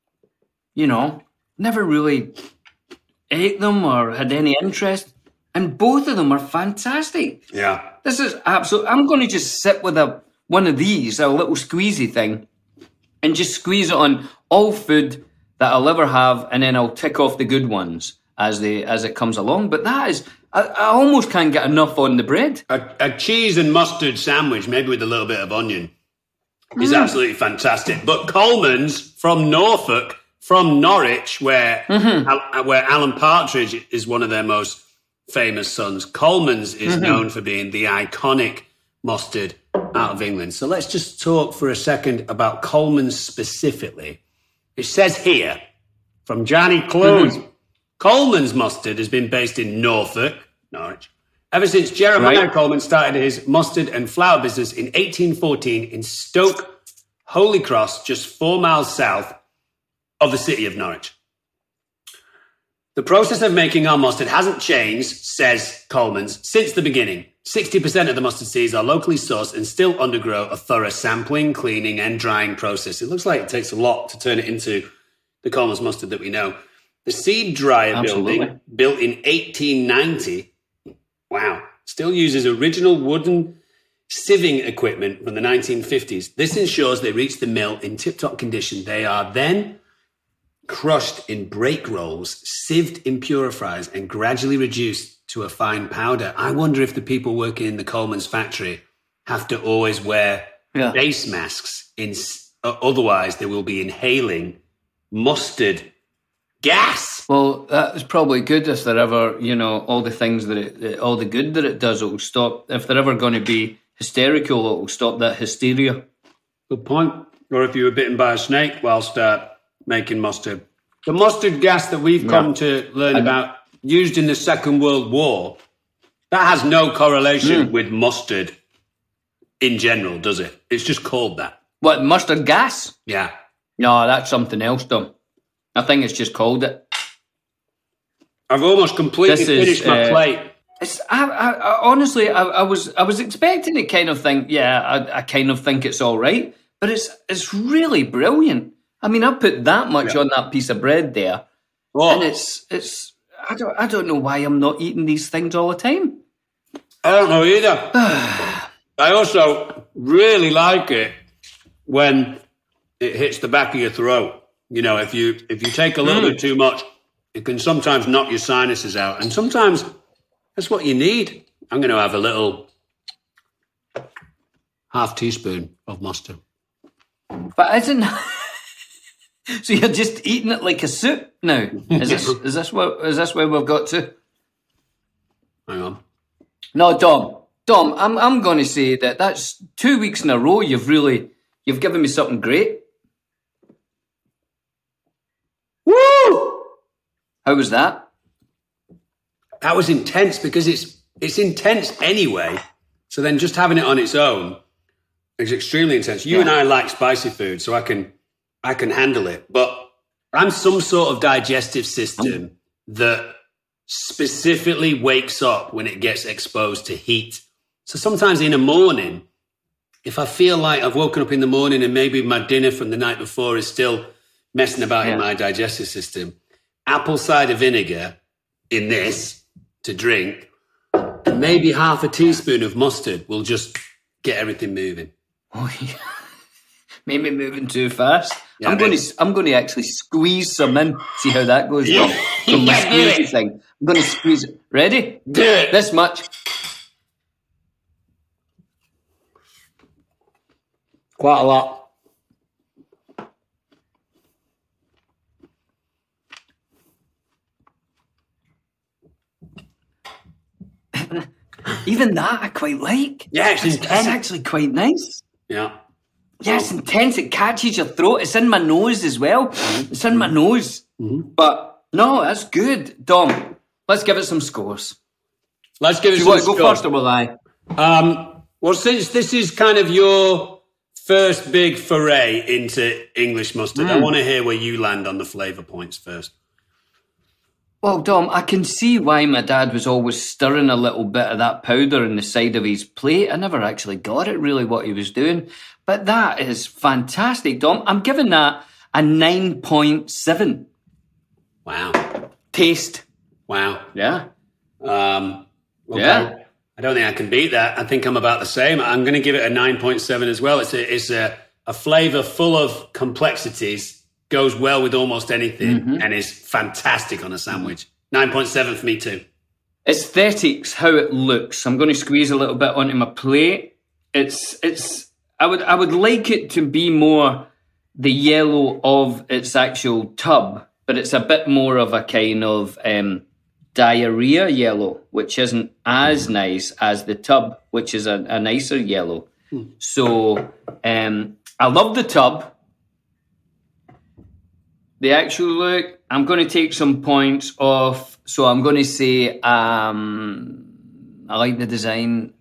ate them or had any interest, and both of them are fantastic. Yeah. This is absolute. I'm going to just sit with one of these, a little squeezy thing, and just squeeze it on all food that I'll ever have, and then I'll tick off the good ones as it comes along. But that is, I almost can't get enough on the bread. A cheese and mustard sandwich, maybe with a little bit of onion, is absolutely fantastic. But Coleman's from Norfolk, from Norwich, where Alan Partridge is one of their most famous sons. Coleman's is known for being the iconic mustard out of England. So let's just talk for a second about Coleman's specifically. It says here, from Johnny Clues, Coleman's mustard has been based in Norfolk, Norwich, ever since Jeremiah Coleman started his mustard and flour business in 1814 in Stoke Holy Cross, just 4 miles south of the city of Norwich. The process of making our mustard hasn't changed, says Coleman's, since the beginning. 60% of the mustard seeds are locally sourced and still undergo a thorough sampling, cleaning, and drying process. It looks like it takes a lot to turn it into the Coleman's mustard that we know. The seed dryer building, built in 1890, still uses original wooden sieving equipment from the 1950s. This ensures they reach the mill in tip-top condition. They are then crushed in break rolls, sieved in purifiers, and gradually reduced to a fine powder. I wonder if the people working in the Coleman's factory have to always wear face masks. Otherwise, they will be inhaling mustard gas. Well, that's probably good if they're ever, all the things all the good that it does, it will stop. If they're ever going to be hysterical, it will stop that hysteria. Good point. Or if you were bitten by a snake whilst making mustard. The mustard gas that we've come to learn about, used in the Second World War, that has no correlation with mustard in general, does it? It's just called that. What, mustard gas? Yeah. No, that's something else, Dom. I think it's just called it. I've almost completely finished my plate. Honestly, I was expecting to kind of think, I kind of think it's all right, but it's really brilliant. I mean, I put that much on that piece of bread there, and it's. I don't know why I'm not eating these things all the time. I don't know either. I also really like it when it hits the back of your throat. If you take a little bit too much, it can sometimes knock your sinuses out, and sometimes that's what you need. I'm going to have a little half teaspoon of mustard. But isn't so you're just eating it like a soup now? Is this where we've got to? Hang on. No, Dom, I'm going to say that's 2 weeks in a row. You've given me something great. Woo! How was that? That was intense because it's intense anyway. So then just having it on its own is extremely intense. You and I like spicy food, so I can handle it. But I'm some sort of digestive system that specifically wakes up when it gets exposed to heat. So sometimes in the morning, if I feel like I've woken up in the morning and maybe my dinner from the night before is still messing about in my digestive system, apple cider vinegar in this to drink, and maybe half a teaspoon of mustard will just get everything moving. Oh, yeah. Maybe moving too fast. Yeah, I'm going to actually squeeze some in. See how that goes. Yeah. From my squeezy thing. I'm going to squeeze it. Ready? Do it. This much. Quite a lot. Even that I quite like. Yeah, it's actually quite nice. Yeah. Yeah, it's intense. It catches your throat. It's in my nose as well. It's in my nose. But no, that's good. Dom, let's give it some scores. Let's give it Do you some want to go scores. first or will I? Well, since this is kind of your first big foray into English mustard, I want to hear where you land on the flavour points first. Well, Dom, I can see why my dad was always stirring a little bit of that powder in the side of his plate. I never actually got it really what he was doing. But that is fantastic, Dom. I'm giving that a 9.7. Wow. Taste. Wow. Yeah. Okay. Yeah. I don't think I can beat that. I think I'm about the same. I'm going to give it a 9.7 as well. It's a flavour full of complexities goes well with almost anything, and is fantastic on a sandwich. 9.7 for me too. Aesthetics, how it looks. I'm going to squeeze a little bit onto my plate. I would like it to be more the yellow of its actual tub, but it's a bit more of a kind of diarrhea yellow, which isn't as nice as the tub, which is a nicer yellow. So I love the tub. The actual look, I'm going to take some points off. So I'm going to say I like the design.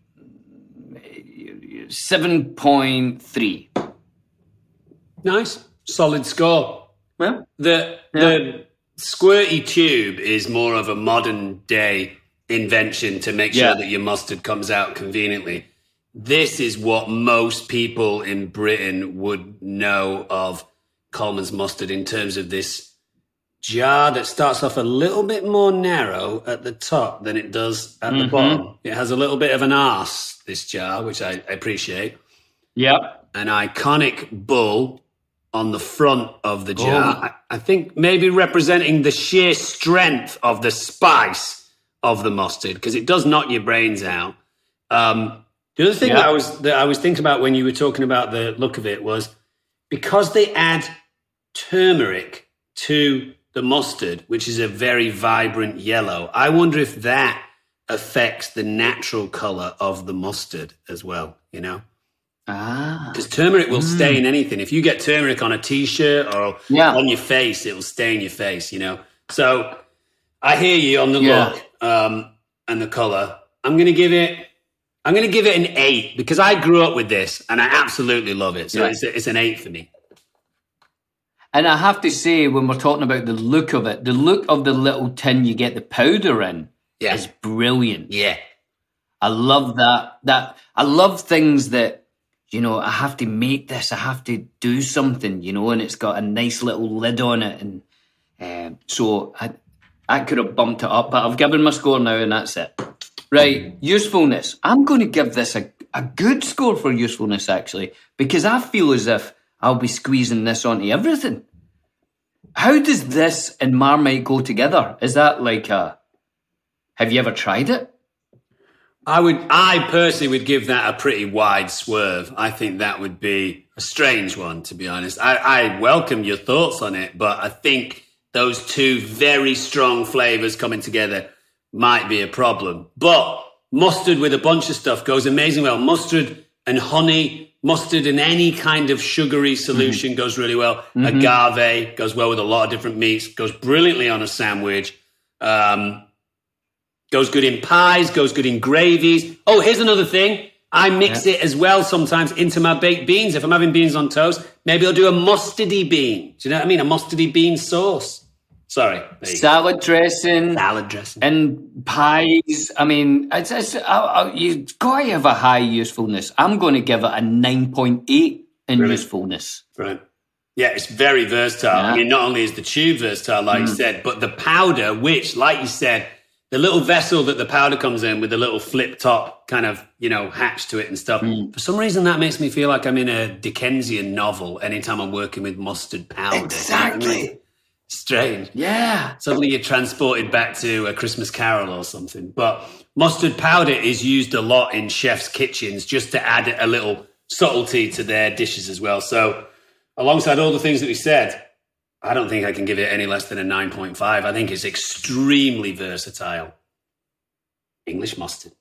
7.3. Nice. Solid score. Well, the squirty tube is more of a modern day invention to make sure that your mustard comes out conveniently. This is what most people in Britain would know of Coleman's mustard in terms of this jar that starts off a little bit more narrow at the top than it does at the bottom. It has a little bit of an arse, this jar, which I appreciate. Yep. An iconic bull on the front of the jar. I think maybe representing the sheer strength of the spice of the mustard, because it does knock your brains out. The other thing that I was thinking about when you were talking about the look of it was because they add turmeric to the mustard, which is a very vibrant yellow. I wonder if that affects the natural color of the mustard as well, you know? Because turmeric will stain anything. If you get turmeric on a T-shirt or on your face, it will stain your face, you know? So I hear you on the look and the color. I'm going to give it an 8 because I grew up with this and I absolutely love it. So it's an 8 for me. And I have to say, when we're talking about the look of it, the look of the little tin you get the powder in is brilliant. Yeah. I love that. I love things that, you know, I have to make this, I have to do something, you know, and it's got a nice little lid on it. And so I could have bumped it up, but I've given my score now and that's it. Right, usefulness. I'm going to give this a good score for usefulness, actually, because I feel as if I'll be squeezing this onto everything. How does this and Marmite go together? Is that like have you ever tried it? I personally would give that a pretty wide swerve. I think that would be a strange one, to be honest. I welcome your thoughts on it, but I think those two very strong flavors coming together might be a problem. But mustard with a bunch of stuff goes amazing well. Mustard and honey, mustard and any kind of sugary solution goes really well. Agave goes well with a lot of different meats, goes brilliantly on a sandwich. Goes good in pies, goes good in gravies. Oh, here's another thing. I mix it as well sometimes into my baked beans. If I'm having beans on toast, maybe I'll do a mustardy bean. Do you know what I mean? A mustardy bean sauce. Sorry. Salad dressing. And pies. I mean, you've got to have a high usefulness. I'm going to give it a 9.8 in usefulness. Right. Yeah, it's very versatile. I mean, not only is the tube versatile, like you said, but the powder, which, like you said, the little vessel that the powder comes in with the little flip top kind of, you know, hatch to it and stuff. For some reason, that makes me feel like I'm in a Dickensian novel anytime I'm working with mustard powder. Exactly. You know what I mean? Strange. Yeah. Suddenly you're transported back to A Christmas Carol or something. But mustard powder is used a lot in chefs' kitchens just to add a little subtlety to their dishes as well. So alongside all the things that we said, I don't think I can give it any less than a 9.5. I think it's extremely versatile. English mustard.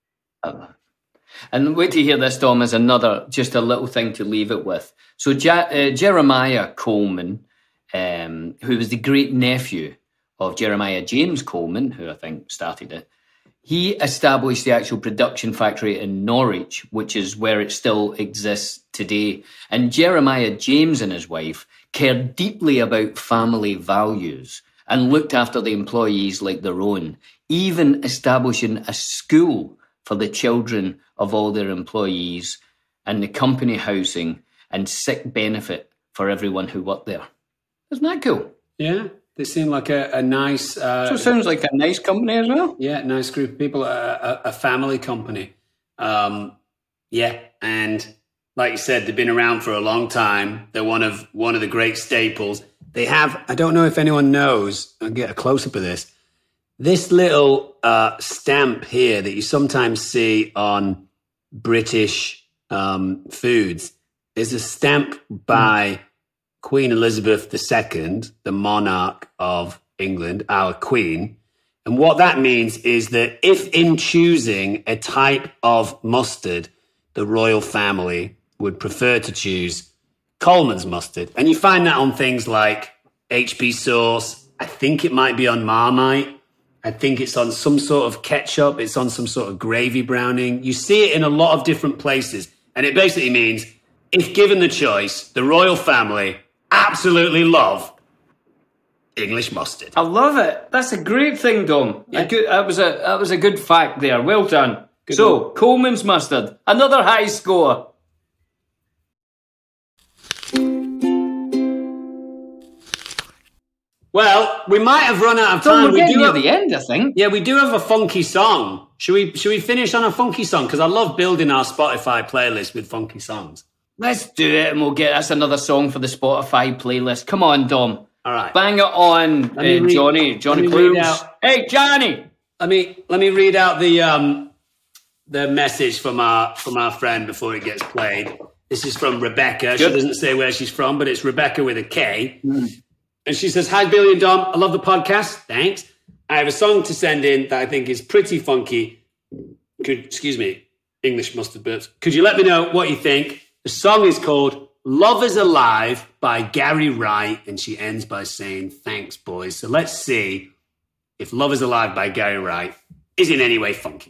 And wait to hear this, Dom, is just a little thing to leave it with. So Jeremiah Coleman, who was the great nephew of Jeremiah James Coleman, who I think started it, he established the actual production factory in Norwich, which is where it still exists today. And Jeremiah James and his wife cared deeply about family values and looked after the employees like their own, even establishing a school for the children of all their employees and the company housing and sick benefit for everyone who worked there. Isn't that cool? Yeah, they seem like a nice... so it sounds like a nice company as well. Yeah, nice group of people, a family company. Yeah, and like you said, they've been around for a long time. They're one of the great staples. they have, I don't know if anyone knows, I'll get a close-up of this little stamp here that you sometimes see on British foods is a stamp by Queen Elizabeth II, the monarch of England, our queen. And what that means is that if in choosing a type of mustard, the royal family would prefer to choose Coleman's mustard. And you find that on things like HB sauce. I think it might be on Marmite. I think it's on some sort of ketchup. It's on some sort of gravy browning. You see it in a lot of different places. And it basically means, if given the choice, the royal family absolutely love English mustard. I love it. That's a great thing, Dom. Yeah. That was a good fact there. Well done. Good so, one. Coleman's mustard, another high score. Well, we might have run out of Dom, time. we're getting near have the end, I think. Yeah, we do have a funky song. Should we finish on a funky song? Because I love building our Spotify playlist with funky songs. Let's do it, and that's another song for the Spotify playlist. Come on, Dom. All right. Bang it on, Johnny Clues. Hey, Johnny. Let me read out the message from our friend before it gets played. This is from Rebecca. Good. She doesn't say where she's from, but it's Rebecca with a K. And she says, "Hi, Billy and Dom. I love the podcast. Thanks. I have a song to send in that I think is pretty funky. English mustard burps. Could you let me know what you think?" The song is called Love Is Alive by Gary Wright, and she ends by saying, "Thanks, boys." So let's see if Love Is Alive by Gary Wright is in any way funky.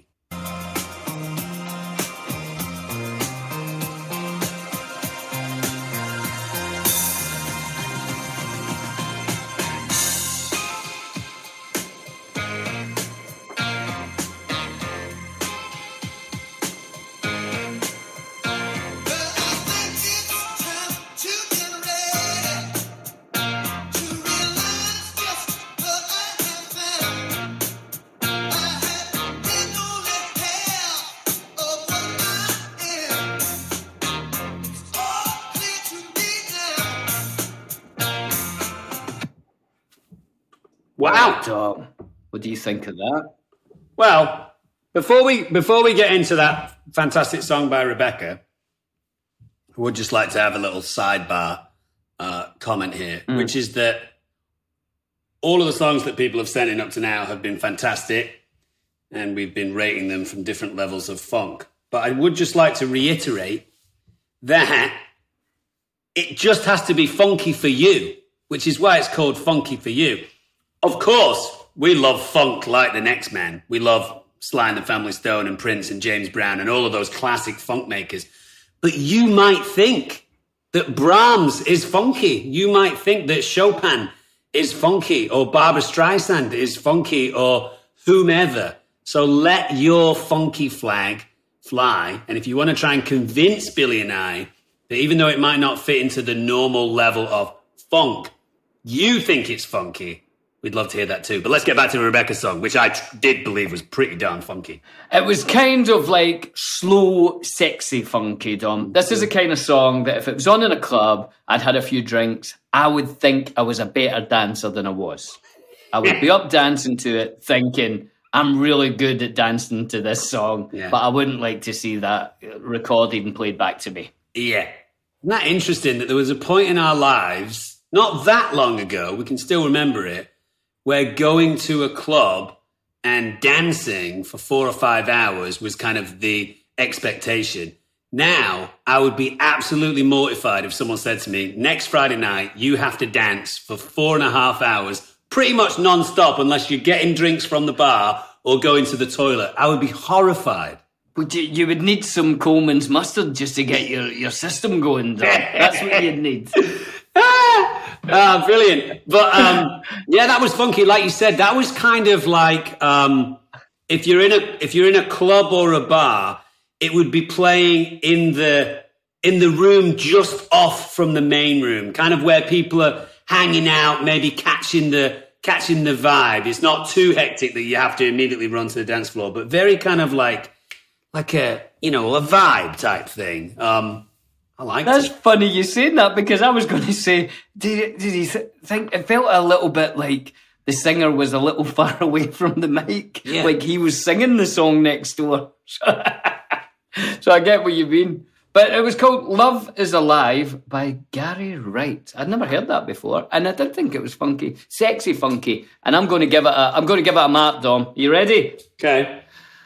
Wow. Dom, what do you think of that? Well, before we get into that fantastic song by Rebecca, I would just like to have a little sidebar comment here, which is that all of the songs that people have sent in up to now have been fantastic, and we've been rating them from different levels of funk. But I would just like to reiterate that it just has to be funky for you, which is why it's called Funky for You. Of course, we love funk like the next man. We love Sly and the Family Stone and Prince and James Brown and all of those classic funk makers. But you might think that Brahms is funky. You might think that Chopin is funky, or Barbra Streisand is funky, or whomever. So let your funky flag fly. And if you want to try and convince Billy and I that even though it might not fit into the normal level of funk, you think it's funky, we'd love to hear that too. But let's get back to Rebecca's song, which I did believe was pretty darn funky. It was kind of like slow, sexy funky, Dom. This is a kind of song that if it was on in a club, I'd had a few drinks, I would think I was a better dancer than I was. I would be up dancing to it thinking, I'm really good at dancing to this song, but I wouldn't like to see that recorded and played back to me. Yeah. Isn't that interesting that there was a point in our lives, not that long ago, we can still remember it, where going to a club and dancing for 4 or 5 hours was kind of the expectation. Now, I would be absolutely mortified if someone said to me, next Friday night, you have to dance for 4.5 hours, pretty much non-stop, unless you're getting drinks from the bar or going to the toilet. I would be horrified. You would need some Coleman's mustard just to get your system going, Dom. That's what you'd need. Brilliant. But yeah, that was funky. Like you said, that was kind of like if you're in a club or a bar, it would be playing in the room just off from the main room, kind of where people are hanging out, maybe catching the vibe. It's not too hectic that you have to immediately run to the dance floor, but very kind of like a, a vibe type thing. I like That's it. funny you saying that, because I was going to say, did he think it felt a little bit like the singer was a little far away from the mic, like he was singing the song next door. So I get what you mean. But it was called Love Is Alive by Gary Wright. I'd never heard that before, and I did think it was funky, sexy funky. And I'm going to give it a mark, Dom. You ready? Okay.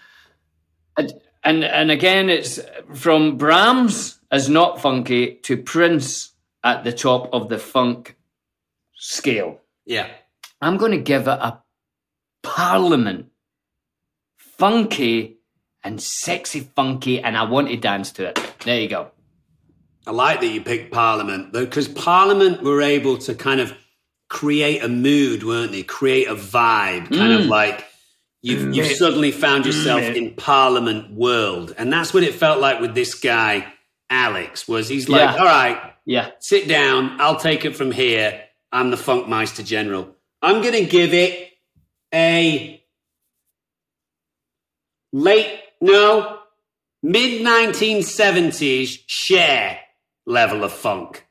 And again, it's from Brahms as not funky to Prince at the top of the funk scale. Yeah. I'm going to give it a Parliament. Funky and sexy funky, and I want to dance to it. There you go. I like that you picked Parliament, because Parliament were able to kind of create a mood, weren't they? Create a vibe, kind of like you've suddenly found yourself in Parliament world. And that's what it felt like with this guy, Alex, was he's like, all right, sit down, I'll take it from here. I'm the Funkmeister General. I'm going to give it a mid-1970s Cher level of funk.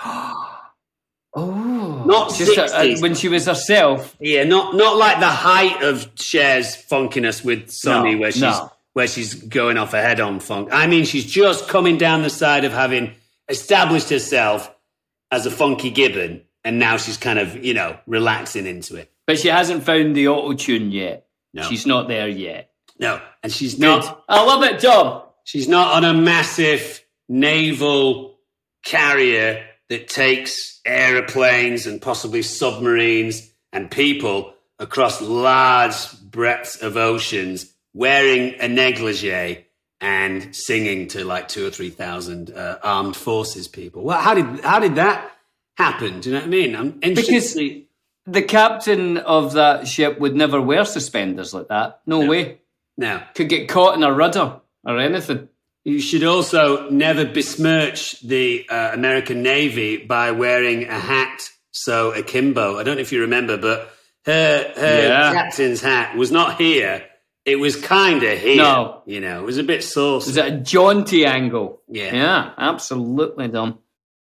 Not just when she was herself. Yeah, not like the height of Cher's funkiness with Sonny, where she's going off her head on funk. I mean, she's just coming down the side of having established herself as a funky gibbon, and now she's kind of, relaxing into it. But she hasn't found the auto-tune yet. No. She's not there yet. No, and she's not... I love it, Dom. She's not on a massive naval carrier that takes aeroplanes and possibly submarines and people across large breadths of oceans wearing a negligee and singing to like 2,000 or 3,000 armed forces people. Well, how did that happen? Do you know what I mean? I'm interested. Because the captain of that ship would never wear suspenders like that. No way. No. Could get caught in a rudder or anything. You should also never besmirch the American Navy by wearing a hat so akimbo. I don't know if you remember, but her captain's hat was not here. It was kind of here. No. It was a bit saucy. It was at a jaunty angle. Yeah. Yeah, absolutely, Dom.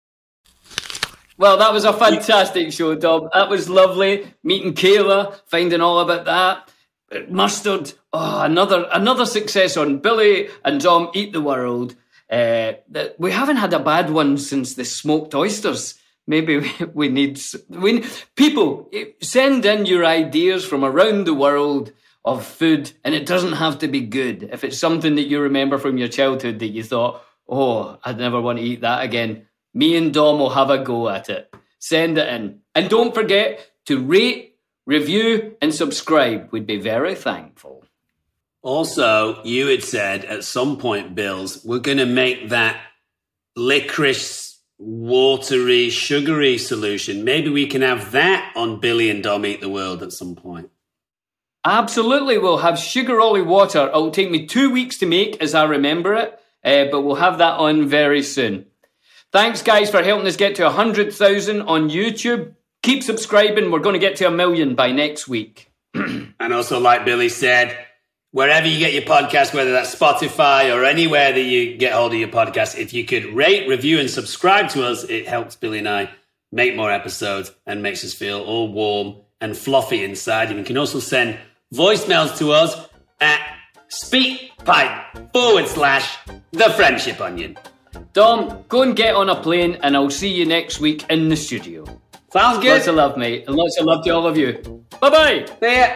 Well, that was a fantastic show, Dom. That was lovely. Meeting Kayla, finding all about that. Mustard. Oh, another success on Billy and Dom Eat the World. We haven't had a bad one since the smoked oysters. Maybe we need people send in your ideas from around the world of food, and it doesn't have to be good. If it's something that you remember from your childhood that you thought, oh, I'd never want to eat that again, me and Dom will have a go at it. Send it in. And don't forget to rate, review, and subscribe. We'd be very thankful. Also, you had said at some point, Bills, we're going to make that licorice, watery, sugary solution. Maybe we can have that on Billy and Dom Eat the World at some point. Absolutely, we'll have sugar-olly water. It'll take me 2 weeks to make, as I remember it, but we'll have that on very soon. Thanks, guys, for helping us get to 100,000 on YouTube. Keep subscribing. We're going to get to 1 million by next week. And also, like Billy said, wherever you get your podcast, whether that's Spotify or anywhere that you get hold of your podcast, if you could rate, review, and subscribe to us, it helps Billy and I make more episodes and makes us feel all warm and fluffy inside. And you can also send voicemails to us at speakpipe.com/The Friendship Onion. Dom, go and get on a plane, and I'll see you next week in the studio. Sounds good. Lots of love, mate, and lots of love to all of you. Bye-bye. See ya.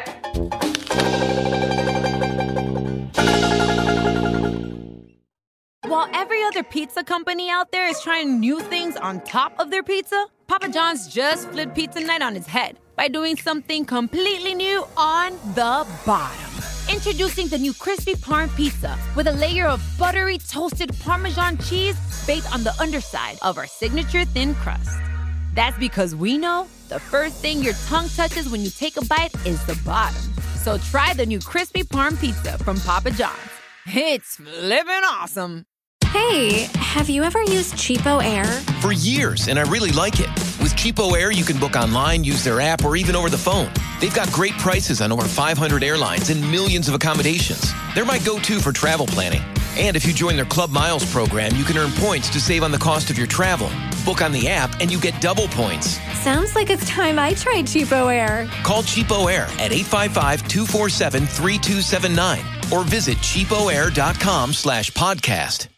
While every other pizza company out there is trying new things on top of their pizza, Papa John's just flipped pizza night on its head by doing something completely new on the bottom. Introducing the new Crispy Parm Pizza with a layer of buttery toasted Parmesan cheese baked on the underside of our signature thin crust. That's because we know the first thing your tongue touches when you take a bite is the bottom. So try the new Crispy Parm Pizza from Papa John's. It's flippin' awesome. Hey, have you ever used Cheapo Air? For years, and I really like it. With Cheapo Air, you can book online, use their app, or even over the phone. They've got great prices on over 500 airlines and millions of accommodations. They're my go-to for travel planning. And if you join their Club Miles program, you can earn points to save on the cost of your travel. Book on the app and you get double points. Sounds like it's time I tried Cheapo Air. Call Cheapo Air at 855-247-3279 or visit cheapoair.com/podcast.